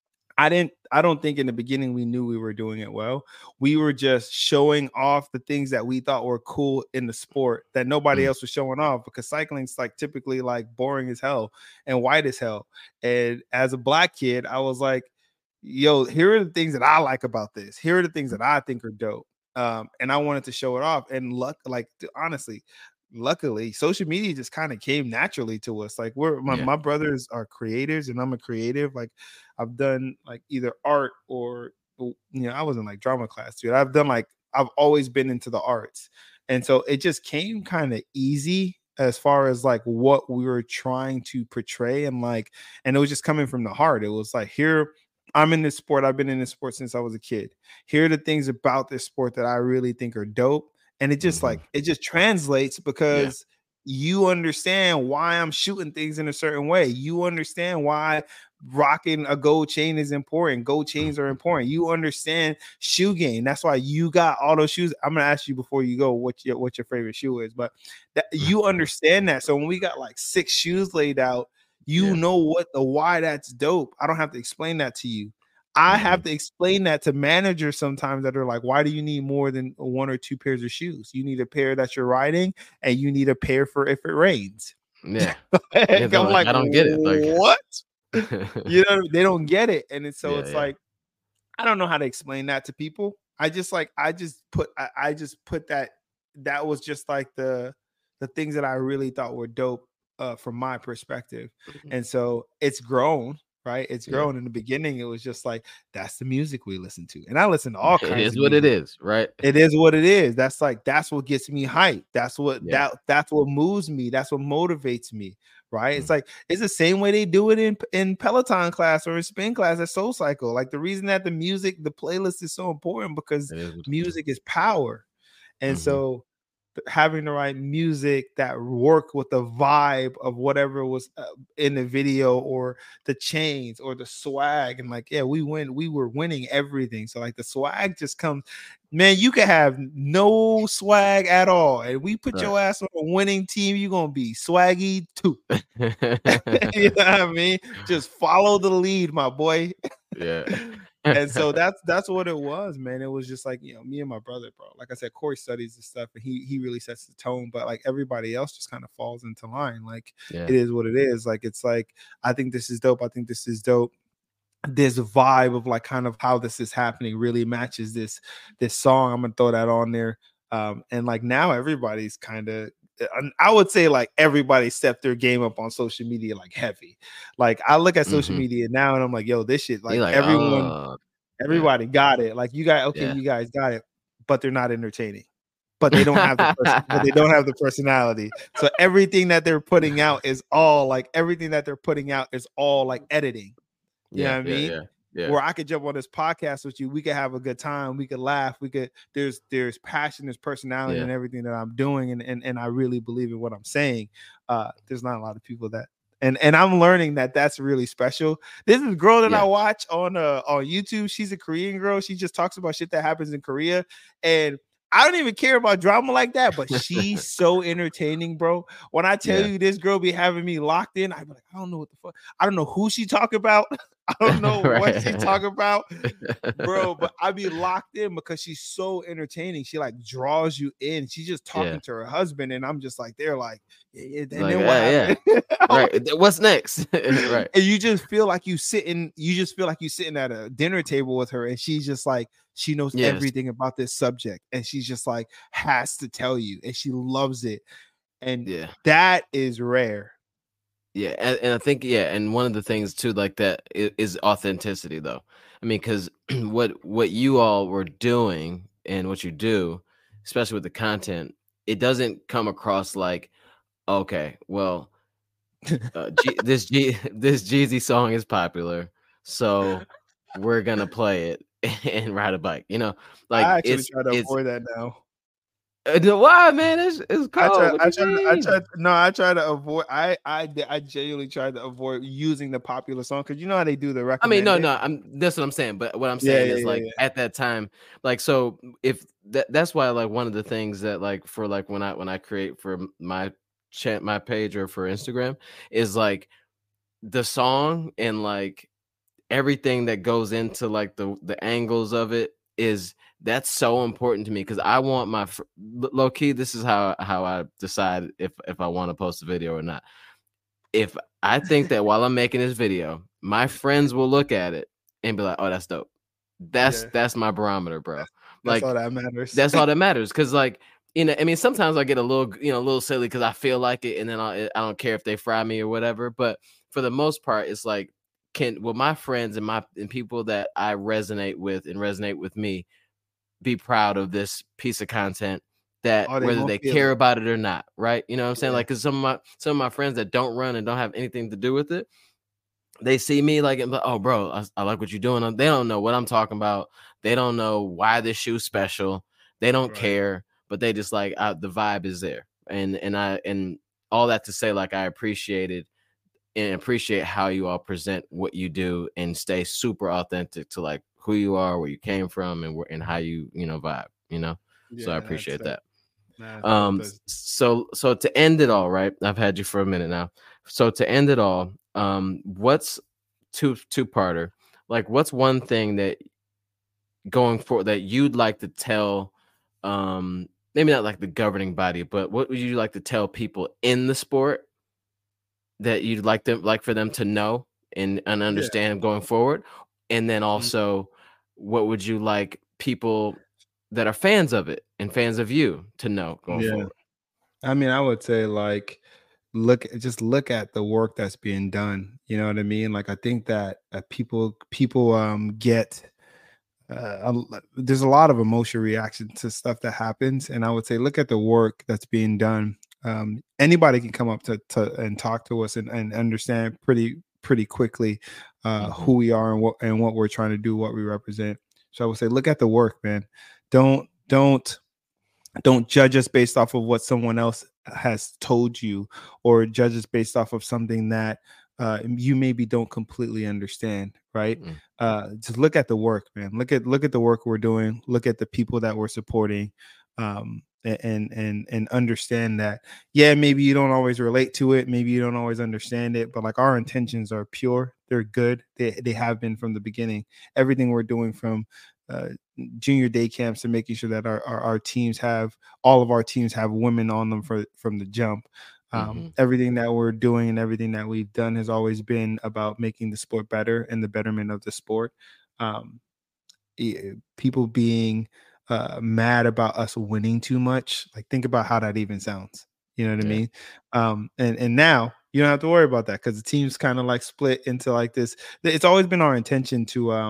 I don't think in the beginning we knew we were doing it well. We were just showing off the things that we thought were cool in the sport that nobody else was showing off, because cycling's like typically like boring as hell and white as hell. And as a black kid, I was like, yo, here are the things that I like about this. Here are the things that I think are dope. And I wanted to show it off. And honestly, luckily, social media just kind of came naturally to us. Like my brothers are creators and I'm a creative. Like I've done like either art or, I was in like drama class, dude. I've always been into the arts. And so it just came kind of easy as far as like what we were trying to portray, and it was just coming from the heart. It was like, here, I'm in this sport. I've been in this sport since I was a kid. Here are the things about this sport that I really think are dope. And it just it just translates because you understand why I'm shooting things in a certain way. You understand why rocking a gold chain is important. Gold chains are important. You understand shoe game. That's why you got all those shoes. I'm gonna ask you before you go what your favorite shoe is, but you understand that. So when we got like 6 shoes laid out, you know why that's dope. I don't have to explain that to you. I have to explain that to managers sometimes that are like, why do you need more than 1 or 2 pairs of shoes? You need a pair that you're riding, and you need a pair for if it rains.
Yeah.
I'm like,
I don't get it. Like,
what? They don't get it. And it's like, I don't know how to explain that to people. I just put that was just like the things that I really thought were dope from my perspective. And so it's grown. Right, it's grown. In the beginning, it was just like, that's the music we listen to, and I listen to all kinds.
It is
of
what
music.
it is, right?
It is what it is. That's what gets me hyped. That's what that's what moves me. That's what motivates me. Right? It's like it's the same way they do it in Peloton class or in spin class at Soul Cycle. Like the reason that the playlist is so important, because music is power, and so having the right music that work with the vibe of whatever was in the video, or the chains or the swag, and we were winning everything. So like the swag just comes, man. You can have no swag at all, and we put your ass on a winning team, you're gonna be swaggy too. You know what I mean? Just follow the lead, my boy. And so that's what it was, man. It was just like, me and my brother, bro. Like I said, Corey studies this stuff, and he really sets the tone, but like everybody else just kind of falls into line. Like it is what it is. Like it's like, I think this is dope. I think this is dope. This vibe of like kind of how this is happening really matches this song. I'm gonna throw that on there. And like now everybody's kind of, I would say like everybody stepped their game up on social media like heavy. Like I look at social media now and I'm like, yo, this shit, like everybody got it. Like you guys got it, but they're not entertaining. But they don't have the personality. So everything that they're putting out is all like editing. You know what I mean? Yeah. Where I could jump on this podcast with you, we could have a good time, we could laugh, there's passion, there's personality in everything that I'm doing, and I really believe in what I'm saying. There's not a lot of people that, and I'm learning that that's really special. This is a girl that I watch on YouTube. She's a Korean girl. She just talks about shit that happens in Korea, and I don't even care about drama like that, but she's so entertaining, bro. When I tell you this girl be having me locked in, I be like, I don't know what the fuck. I don't know who she talk about. I don't know what she talk about, bro, but I be locked in because she's so entertaining. She like draws you in. She's just talking to her husband, and I'm just like, they're like,
right. What's next? Right.
And you just feel like you sitting at a dinner table with her, and she's just like, she knows everything about this subject, and she's just like has to tell you, and she loves it. And that is rare.
Yeah, and I think and one of the things too, like that, is authenticity, though. I mean, because what you all were doing and what you do, especially with the content, it doesn't come across like, okay, well, this Jeezy song is popular, so we're gonna play it and ride a bike. Like
I actually try to
it's
avoid that now.
why, man? It's cold. What you
I
mean?
try. No, I try to avoid. I genuinely try to avoid using the popular song because you know how they do the
I mean,
recommended.
no, that's what I'm saying. But what I'm
Yeah,
saying
yeah,
is
yeah,
like
yeah.
at that time, like so if that's why like one of the things that like for like when I create for my chat my page or for Instagram is like the song and like everything that goes into like the angles of it is that's so important to me because I want low key. This is how I decide if I want to post a video or not. If I think that while I'm making this video, my friends will look at it and be like, "Oh, that's dope." That's
Yeah.
that's my barometer, bro.
That's all
Like
that matters.
that's all that matters. Cause like, I mean, sometimes I get a little silly because I feel like it, and then I don't care if they fry me or whatever. But for the most part, it's like, will my friends and people that I resonate with and resonate with me be proud of this piece of content that
Oh, they
whether
gonna
they
feel
care
it.
about it or not, right? You know what I'm saying?
Yeah.
Like, cause some of my friends that don't run and don't have anything to do with it, they see me like, and be like, oh, bro, I like what you're doing. They don't know what I'm talking about. They don't know why this shoe's special. They don't
Right.
care, but they just like the vibe is there, and all that to say, like I appreciate it and appreciate how you all present what you do and stay super authentic to like who you are, where you came from, and how you vibe. So I
Yeah, that's
appreciate
dope.
that.
That's dope. That's
So to end it all, right? I've had you for a minute now. So to end it all, what's two-parter? Like, what's one thing that going forward that you'd like to tell, maybe not like the governing body, but what would you like to tell people in the sport that you'd like for them to know and
yeah.
understand going forward? And then
Mm,
also, what would you like people that are fans of it and fans of you to know going
yeah.
forward?
I mean, I would say like look at the work that's being done. You know what I mean? Like I think that people get there's a lot of emotional reaction to stuff that happens, and I would say look at the work that's being done. Anybody can come up to and talk to us and understand pretty quickly who
Mhm.
we are and what we're trying to do, what we represent. So I would say look at the work, man. Don't judge us based off of what someone else has told you, or judge us based off of something that you maybe don't completely understand, right?
Mm.
Just look at the work, man. Look at the work we're doing. Look at the people that we're supporting, and understand that. Yeah, maybe you don't always relate to it. Maybe you don't always understand it, but like our intentions are pure. They're good. They have been from the beginning. Everything we're doing from uh, junior day camps and making sure that our teams have all of our teams have women on them from the jump.
Mhm.
Everything that we're doing and everything that we've done has always been about making the sport better and the betterment of the sport. Um, People being mad about us winning too much, like think about how that even sounds. You know what I
Yeah.
mean? And now you don't have to worry about that because the team's kind of like split into like this. It's always been our intention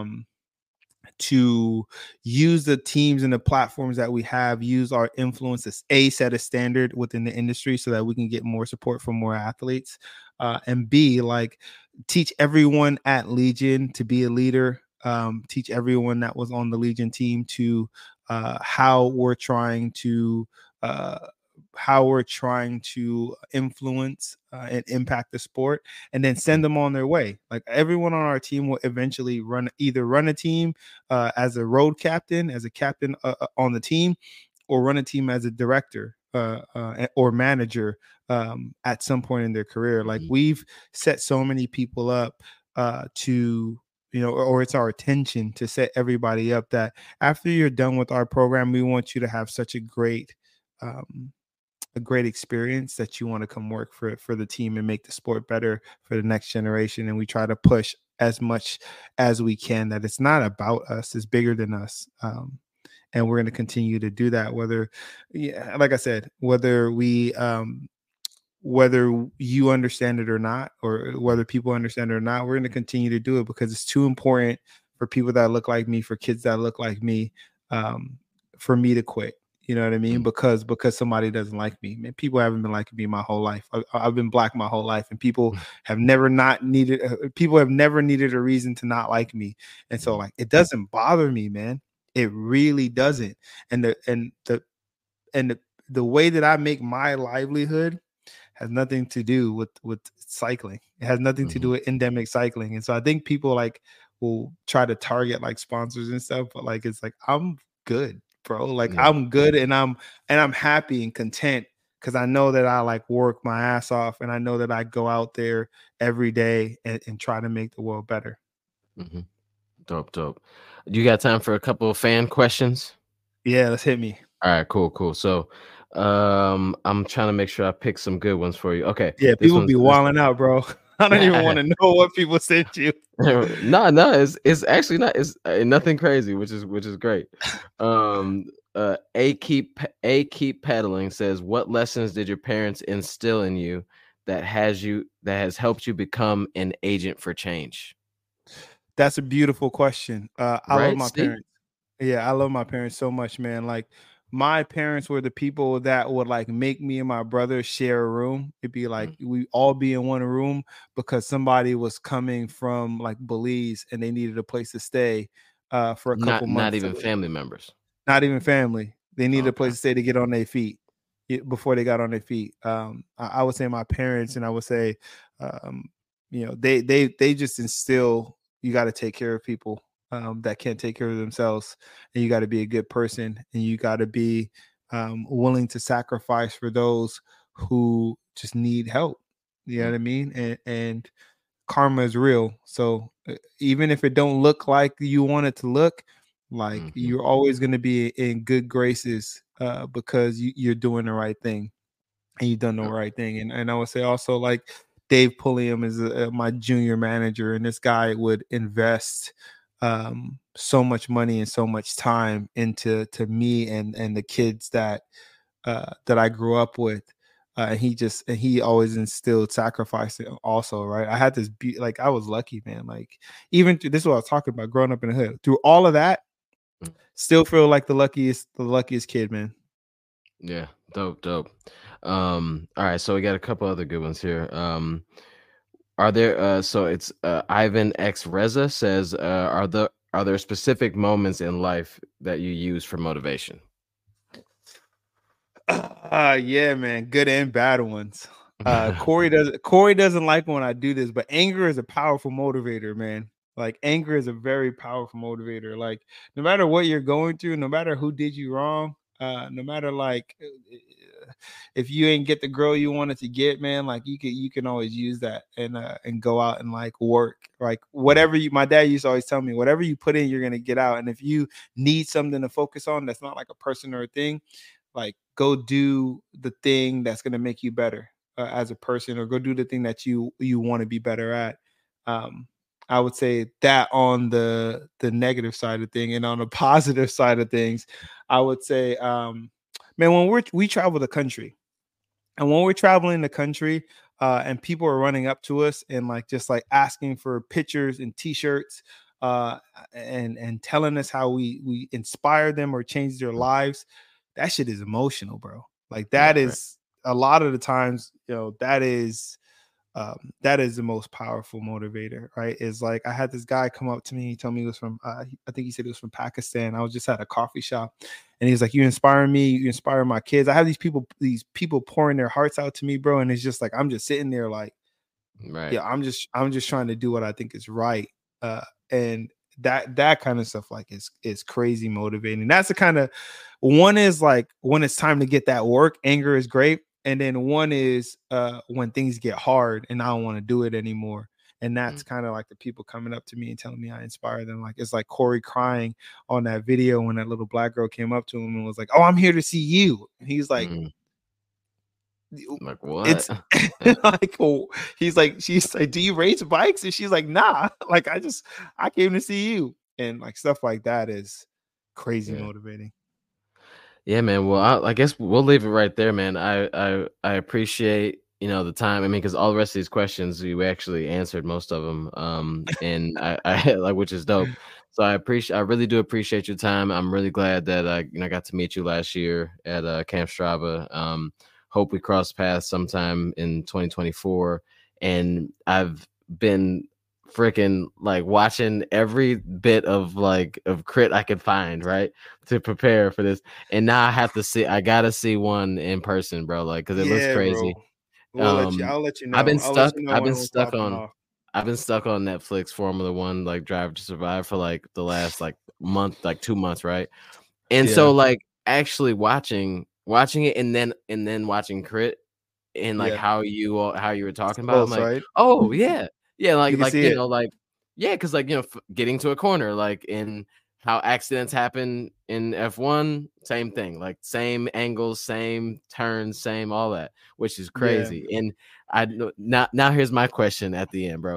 to use the teams and the platforms that we have, use our influence as a set a standard within the industry so that we can get more support from more athletes, and b like teach everyone at Legion to be a leader, teach everyone that was on the Legion team to how we're trying to uh, influence and impact the sport, and then send
Mm.
them on their way. Like everyone on our team will eventually run a team as a road captain, as a captain on the team, or run a team as a director or manager at some point in their career. Like
Mhm.
we've set so many people up to, or it's our intention to set everybody up that after you're done with our program, we want you to have such um, a great experience that you want to come work for the team and make the sport better for the next generation. And we try to push as much as we can that it's not about us, it's bigger than us. And we're going to continue to do that, whether, yeah, like I said, whether whether you understand it or not, or whether people understand it or not, we're going to continue to do it because it's too important for people that look like me, for kids that look like me, um, for me to quit. You know what I mean?
Mm.
Because somebody doesn't like me. Man, people haven't been liking me my whole life. I've been black my whole life, and people have never needed a reason to not like me. And so, like, it doesn't bother me, man. It really doesn't. And the way that I make my livelihood has nothing to do with cycling. It has nothing to do with endemic cycling. And so I think people like will try to target like sponsors and stuff, but like it's like I'm good, bro. Like I'm good and I'm happy and content because I know that I like work my ass off and I know that I go out there every day and try to make the world better.
Mm-hmm. Dope. You got time for a couple of fan questions?
Yeah, let's hit me.
All right, cool. So I'm trying to make sure I pick some good ones for you. Okay.
Yeah, people be wilding out, bro. I don't even want to know what people sent you.
No, it's actually not. It's nothing crazy, which is great. A keep pedaling says, what lessons did your parents instill in you that has helped you become an agent for change?
That's a beautiful question. I love
Right?
my
See?
parents. Yeah, I love my parents so much, man. Like my parents were the people that would like make me and my brother share a room. It'd be like we all be in one room because somebody was coming from like Belize and they needed a place to stay for a couple
Not
months.
even family members.
Not even family. They needed a
Okay.
place to stay to get on their feet before they got on their feet. I would say my parents, and I would say, they just instill you got to take care of people that can't take care of themselves, and you got to be a good person, and you got to be willing to sacrifice for those who just need help. You know what I mean? And karma is real. So even if it don't look like you want it to look, like you're always going to be in good graces because you're doing the right thing and you've done the right thing. And I would say also like Dave Pulliam is my junior manager, and this guy would invest so much money and so much time into me and the kids that I grew up with. And he always instilled sacrifice also, right? I had this like I was lucky, man. Like even this is what I was talking about growing up in the hood. Through all of that, still feel like the luckiest kid, man.
Yeah, dope. All right, so we got a couple other good ones here. Are there so it's Ivan X Reza says, are there specific moments in life that you use for motivation?
Yeah, man, good and bad ones. Corey doesn't like when I do this, but anger is a powerful motivator, man. Like anger is a very powerful motivator. Like no matter what you're going through, no matter who did you wrong, no matter like if you ain't get the girl you wanted to get, man, like you can always use that and go out and like work. Like whatever my dad used to always tell me, whatever you put in, you're gonna get out. And if you need something to focus on that's not like a person or a thing, like go do the thing that's going to make you better as a person, or go do the thing that you want to be better at. I would say that on the negative side of thing, and on the positive side of things, I would say, man, when we travel the country, and when we're traveling the country, and people are running up to us and like just like asking for pictures and T-shirts, and telling us how we inspire them or change their lives, that shit is emotional, bro. Like that is a lot of the times, that is the most powerful motivator, right? Is like I had this guy come up to me. He told me he was from, I think he said he was from Pakistan. I was just at a coffee shop, and he's like, "You inspire me. You inspire my kids." I have these people pouring their hearts out to me, bro, and it's just like I'm just sitting there, like, yeah, I'm just trying to do what I think is right, and that kind of stuff like is crazy motivating. That's the kind of one is like when it's time to get that work, anger is great. And then one is when things get hard and I don't want to do it anymore. And that's kind of like the people coming up to me and telling me I inspire them. Like it's like Corey crying on that video when that little black girl came up to him and was like, "Oh, I'm here to see you." And he's like,
like what?
It's like, oh, she's like, "Do you race bikes?" And she's like, "Nah, like I came to see you." And like stuff like that is crazy motivating.
Yeah, man. Well, I guess we'll leave it right there, man. I appreciate the time. I mean, because all the rest of these questions, we actually answered most of them, and I like, which is dope. So I really do appreciate your time. I'm really glad that I got to meet you last year at Camp Strava. Hope we cross paths sometime in 2024. And I've been freaking like watching every bit of crit I could find, right, to prepare for this. And now I gotta see one in person, bro, like, because it looks
Yeah, bro.
crazy.
I'll let you
I've
know.
been
I'll let
stuck.
you know when we're popping off.
I've been stuck on Netflix Formula One, like Drive to Survive, for like the last month, 2 months, right? And
Yeah.
so like actually watching it and then watching Crit and like
Yeah.
how you were
It's
talking about, I'm
close,
like,
right?
oh yeah, yeah,
You can see it.
yeah, because getting to a corner, like in how accidents happen in F1, same thing, like same angles, same turns, same all that, which is
Yeah.
crazy. And now here's my question at the end, bro.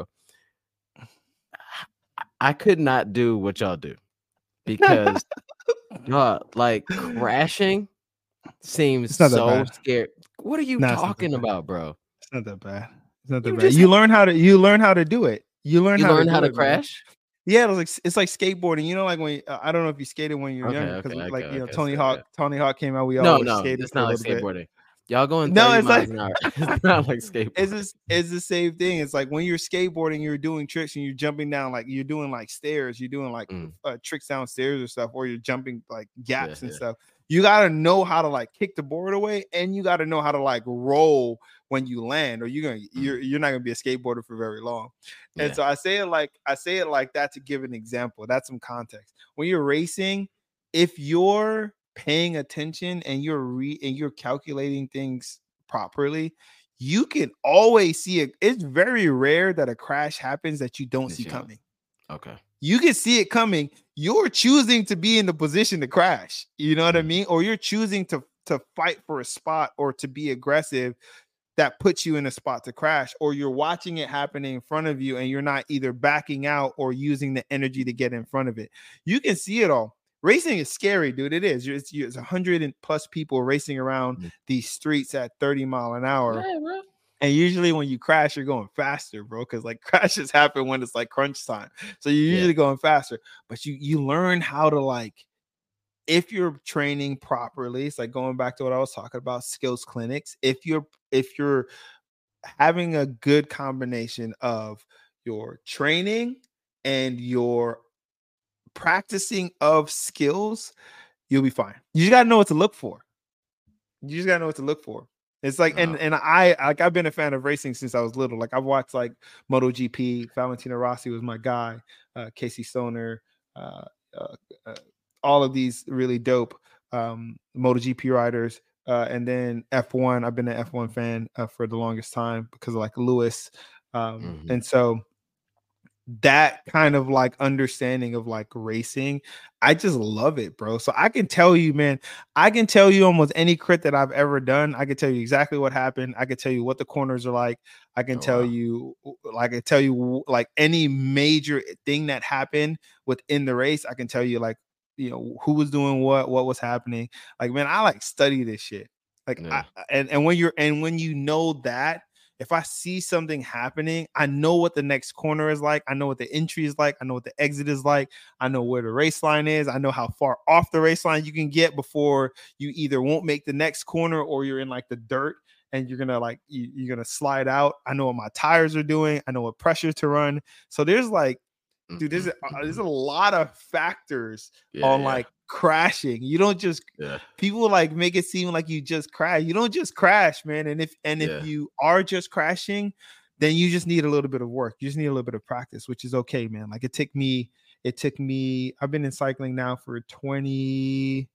I could not do what y'all do because like crashing seems
It's not that
so
bad.
scary. What are you
No, it's not that
talking
bad.
about, bro?
It's not that bad. It's not that
You
bad.
just
You learn how to do it. You learn
you
how to
learn how
do
to
it, man.
crash?
Yeah, it's like skateboarding. You know, like when I don't know if you skated when you're
Okay,
younger, because
okay, okay,
like
okay.
Tony
So yeah.
Hawk. Tony Hawk came out. We all
No,
were
no,
skating
it's
for a
not like
little bit.
skateboarding. Y'all going
No,
30
it's
miles
like
an hour. It's not like skateboarding.
it's the same thing. It's like when you're skateboarding, you're doing tricks and you're jumping down, like you're doing like stairs, you're doing like
Mm,
tricks downstairs or stuff, or you're jumping like
yeah,
gaps and
yeah.
stuff. You gotta know how to like kick the board away, and you gotta know how to like roll when you land, or you're not gonna be a skateboarder for very long. And
Yeah.
so I say it like that to give an example. That's some context. When you're racing, if you're paying attention and you're calculating things properly, you can always see it. It's very rare that a crash happens that you don't see coming.
Okay.
You can see it coming. You're choosing to be in the position to crash. You know what I mean? Or you're choosing to fight for a spot or to be aggressive that puts you in a spot to crash, or you're watching it happening in front of you and you're not either backing out or using the energy to get in front of it. You can see it all. Racing is scary, dude. It is. It's 100 and plus people racing around these streets at 30 mile an hour.
Yeah, bro.
And usually when you crash, you're going faster, bro, because like crashes happen when it's like crunch time. So you're usually going faster, but you learn how to like, if you're training properly, it's like going back to what I was talking about, skills clinics. If you're having a good combination of your training and your practicing of skills, you'll be fine. You just gotta know what to look for. It's like, and I've been a fan of racing since I was little. Like I've watched like MotoGP. Valentino Rossi was my guy. Casey Stoner, uh, all of these really dope MotoGP riders. And then F1. I've been an F1 fan for the longest time because of like Lewis. And so that kind of like understanding of like racing, I just love it, bro. So I can tell you, man, I can tell you almost any crit that I've ever done. I can tell you exactly what happened. I can tell you what the corners are like. I can tell you like any major thing that happened within the race. I can tell you like, you know, who was doing what was happening. Like, man, I like study this shit. Like, and when you know that, if I see something happening, I know what the next corner is like. I know what the entry is like. I know what the exit is like. I know where the race line is. I know how far off the race line you can get before you either won't make the next corner or you're in like the dirt and you're gonna like you're gonna slide out. I know what my tires are doing. I know what pressure to run. So there's like, dude, there's a lot of factors on like crashing. You don't just people like make it seem like you just crash. You don't just crash, man. And if you are just crashing, then you just need a little bit of work. You just need a little bit of practice, which is okay, man. Like it took me, I've been in cycling now for 20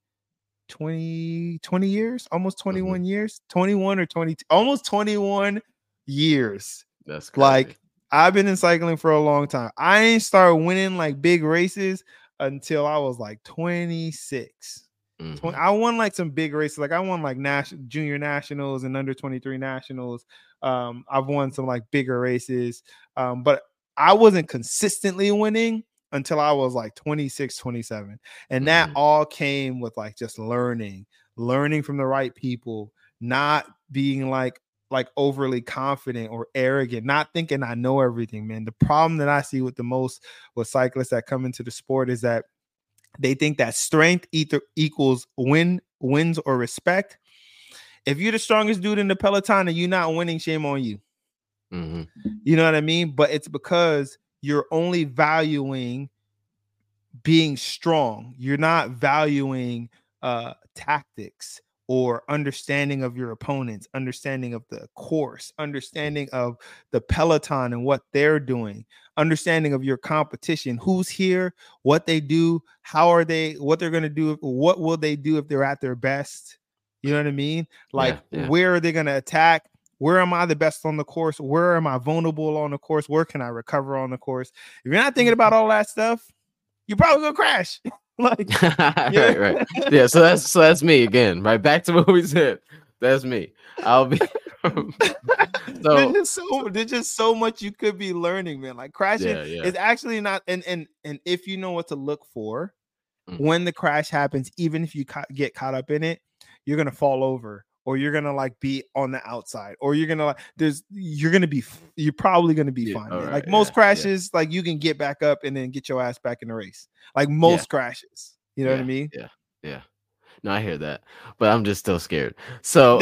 years, almost 21 years, 21 or 20, almost 21 years.
That's crazy.
Like I've been in cycling for a long time. I ain't started winning like big races until I was like 26. I won like some big races. Like I won like junior nationals and under 23 nationals. I've won some like bigger races. But I wasn't consistently winning until I was like 26, 27. And that all came with like just learning from the right people, not being like like overly confident or arrogant, not thinking I know everything, man. The problem that I see with with cyclists that come into the sport is that they think that strength either equals wins or respect. If you're the strongest dude in the peloton and you're not winning, shame on you.
Mm-hmm.
You know what I mean? But it's because you're only valuing being strong. You're not valuing tactics or understanding of your opponents, understanding of the course, understanding of the peloton and what they're doing, understanding of your competition, who's here, what they do, what they're going to do, what will they do if they're at their best. You know what I mean? Like, where are they going to attack? Where am I the best on the course? Where am I vulnerable on the course? Where can I recover on the course? If you're not thinking about all that stuff, you're probably gonna crash. Like, yeah.
right. Yeah. So that's me again. Right. Back to what we said. That's me. I'll be.
There's just so much you could be learning, man. Like, crashing is actually not. And if you know what to look for when the crash happens, even if you get caught up in it, you're gonna fall over, or you're gonna like be on the outside, or you're gonna you're probably gonna be fine. Right, like most crashes, like you can get back up and then get your ass back in the race. Like most crashes, you know what I mean?
Yeah. No, I hear that, but I'm just still scared. So,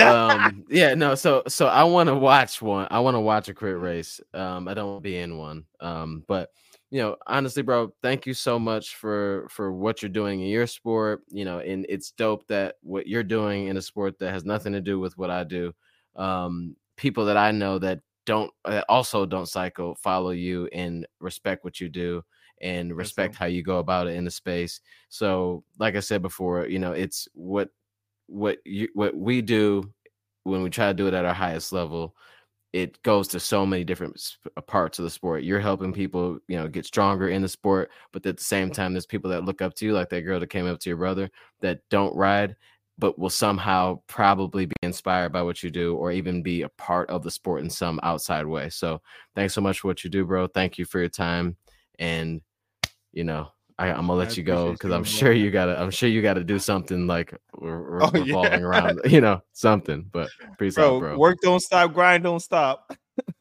So I want to watch one. I want to watch a crit race. I don't want to be in one. But honestly, bro, thank you so much for what you're doing in your sport. And it's dope that what you're doing in a sport that has nothing to do with what I do. People that I know that also don't cycle follow you and respect what you do and respect how you go about it in the space. So, like I said before, it's what we do when we try to do it at our highest level. It goes to so many different parts of the sport. You're helping people, get stronger in the sport, but at the same time, there's people that look up to you, like that girl that came up to your brother that don't ride, but will somehow probably be inspired by what you do or even be a part of the sport in some outside way. So thanks so much for what you do, bro. Thank you for your time. And, I'm gonna let you go because I'm sure you gotta do something like revolving around, something. But peace out, bro.
Work don't stop, grind don't stop.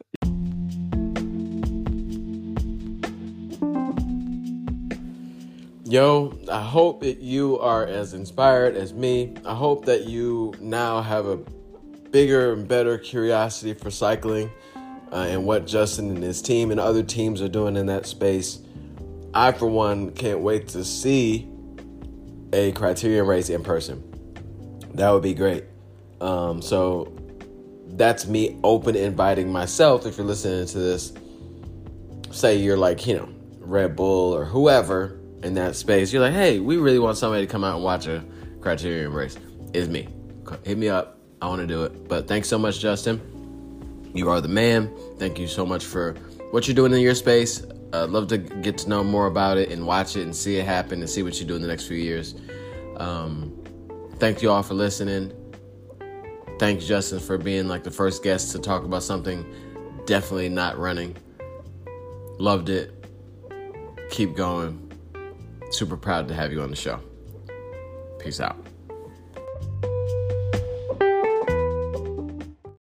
Yo, I hope that you are as inspired as me. I hope that you now have a bigger and better curiosity for cycling and what Justin and his team and other teams are doing in that space. I, for one, can't wait to see a Criterium race in person. That would be great. So that's me open inviting myself. If you're listening to this, say you're like, Red Bull or whoever in that space. You're like, hey, we really want somebody to come out and watch a Criterium race. It's me. Hit me up. I want to do it. But thanks so much, Justin. You are the man. Thank you so much for what you're doing in your space. I'd love to get to know more about it and watch it and see it happen and see what you do in the next few years. Thank you all for listening. Thanks, Justin, for being like the first guest to talk about something definitely not running. Loved it. Keep going. Super proud to have you on the show. Peace out.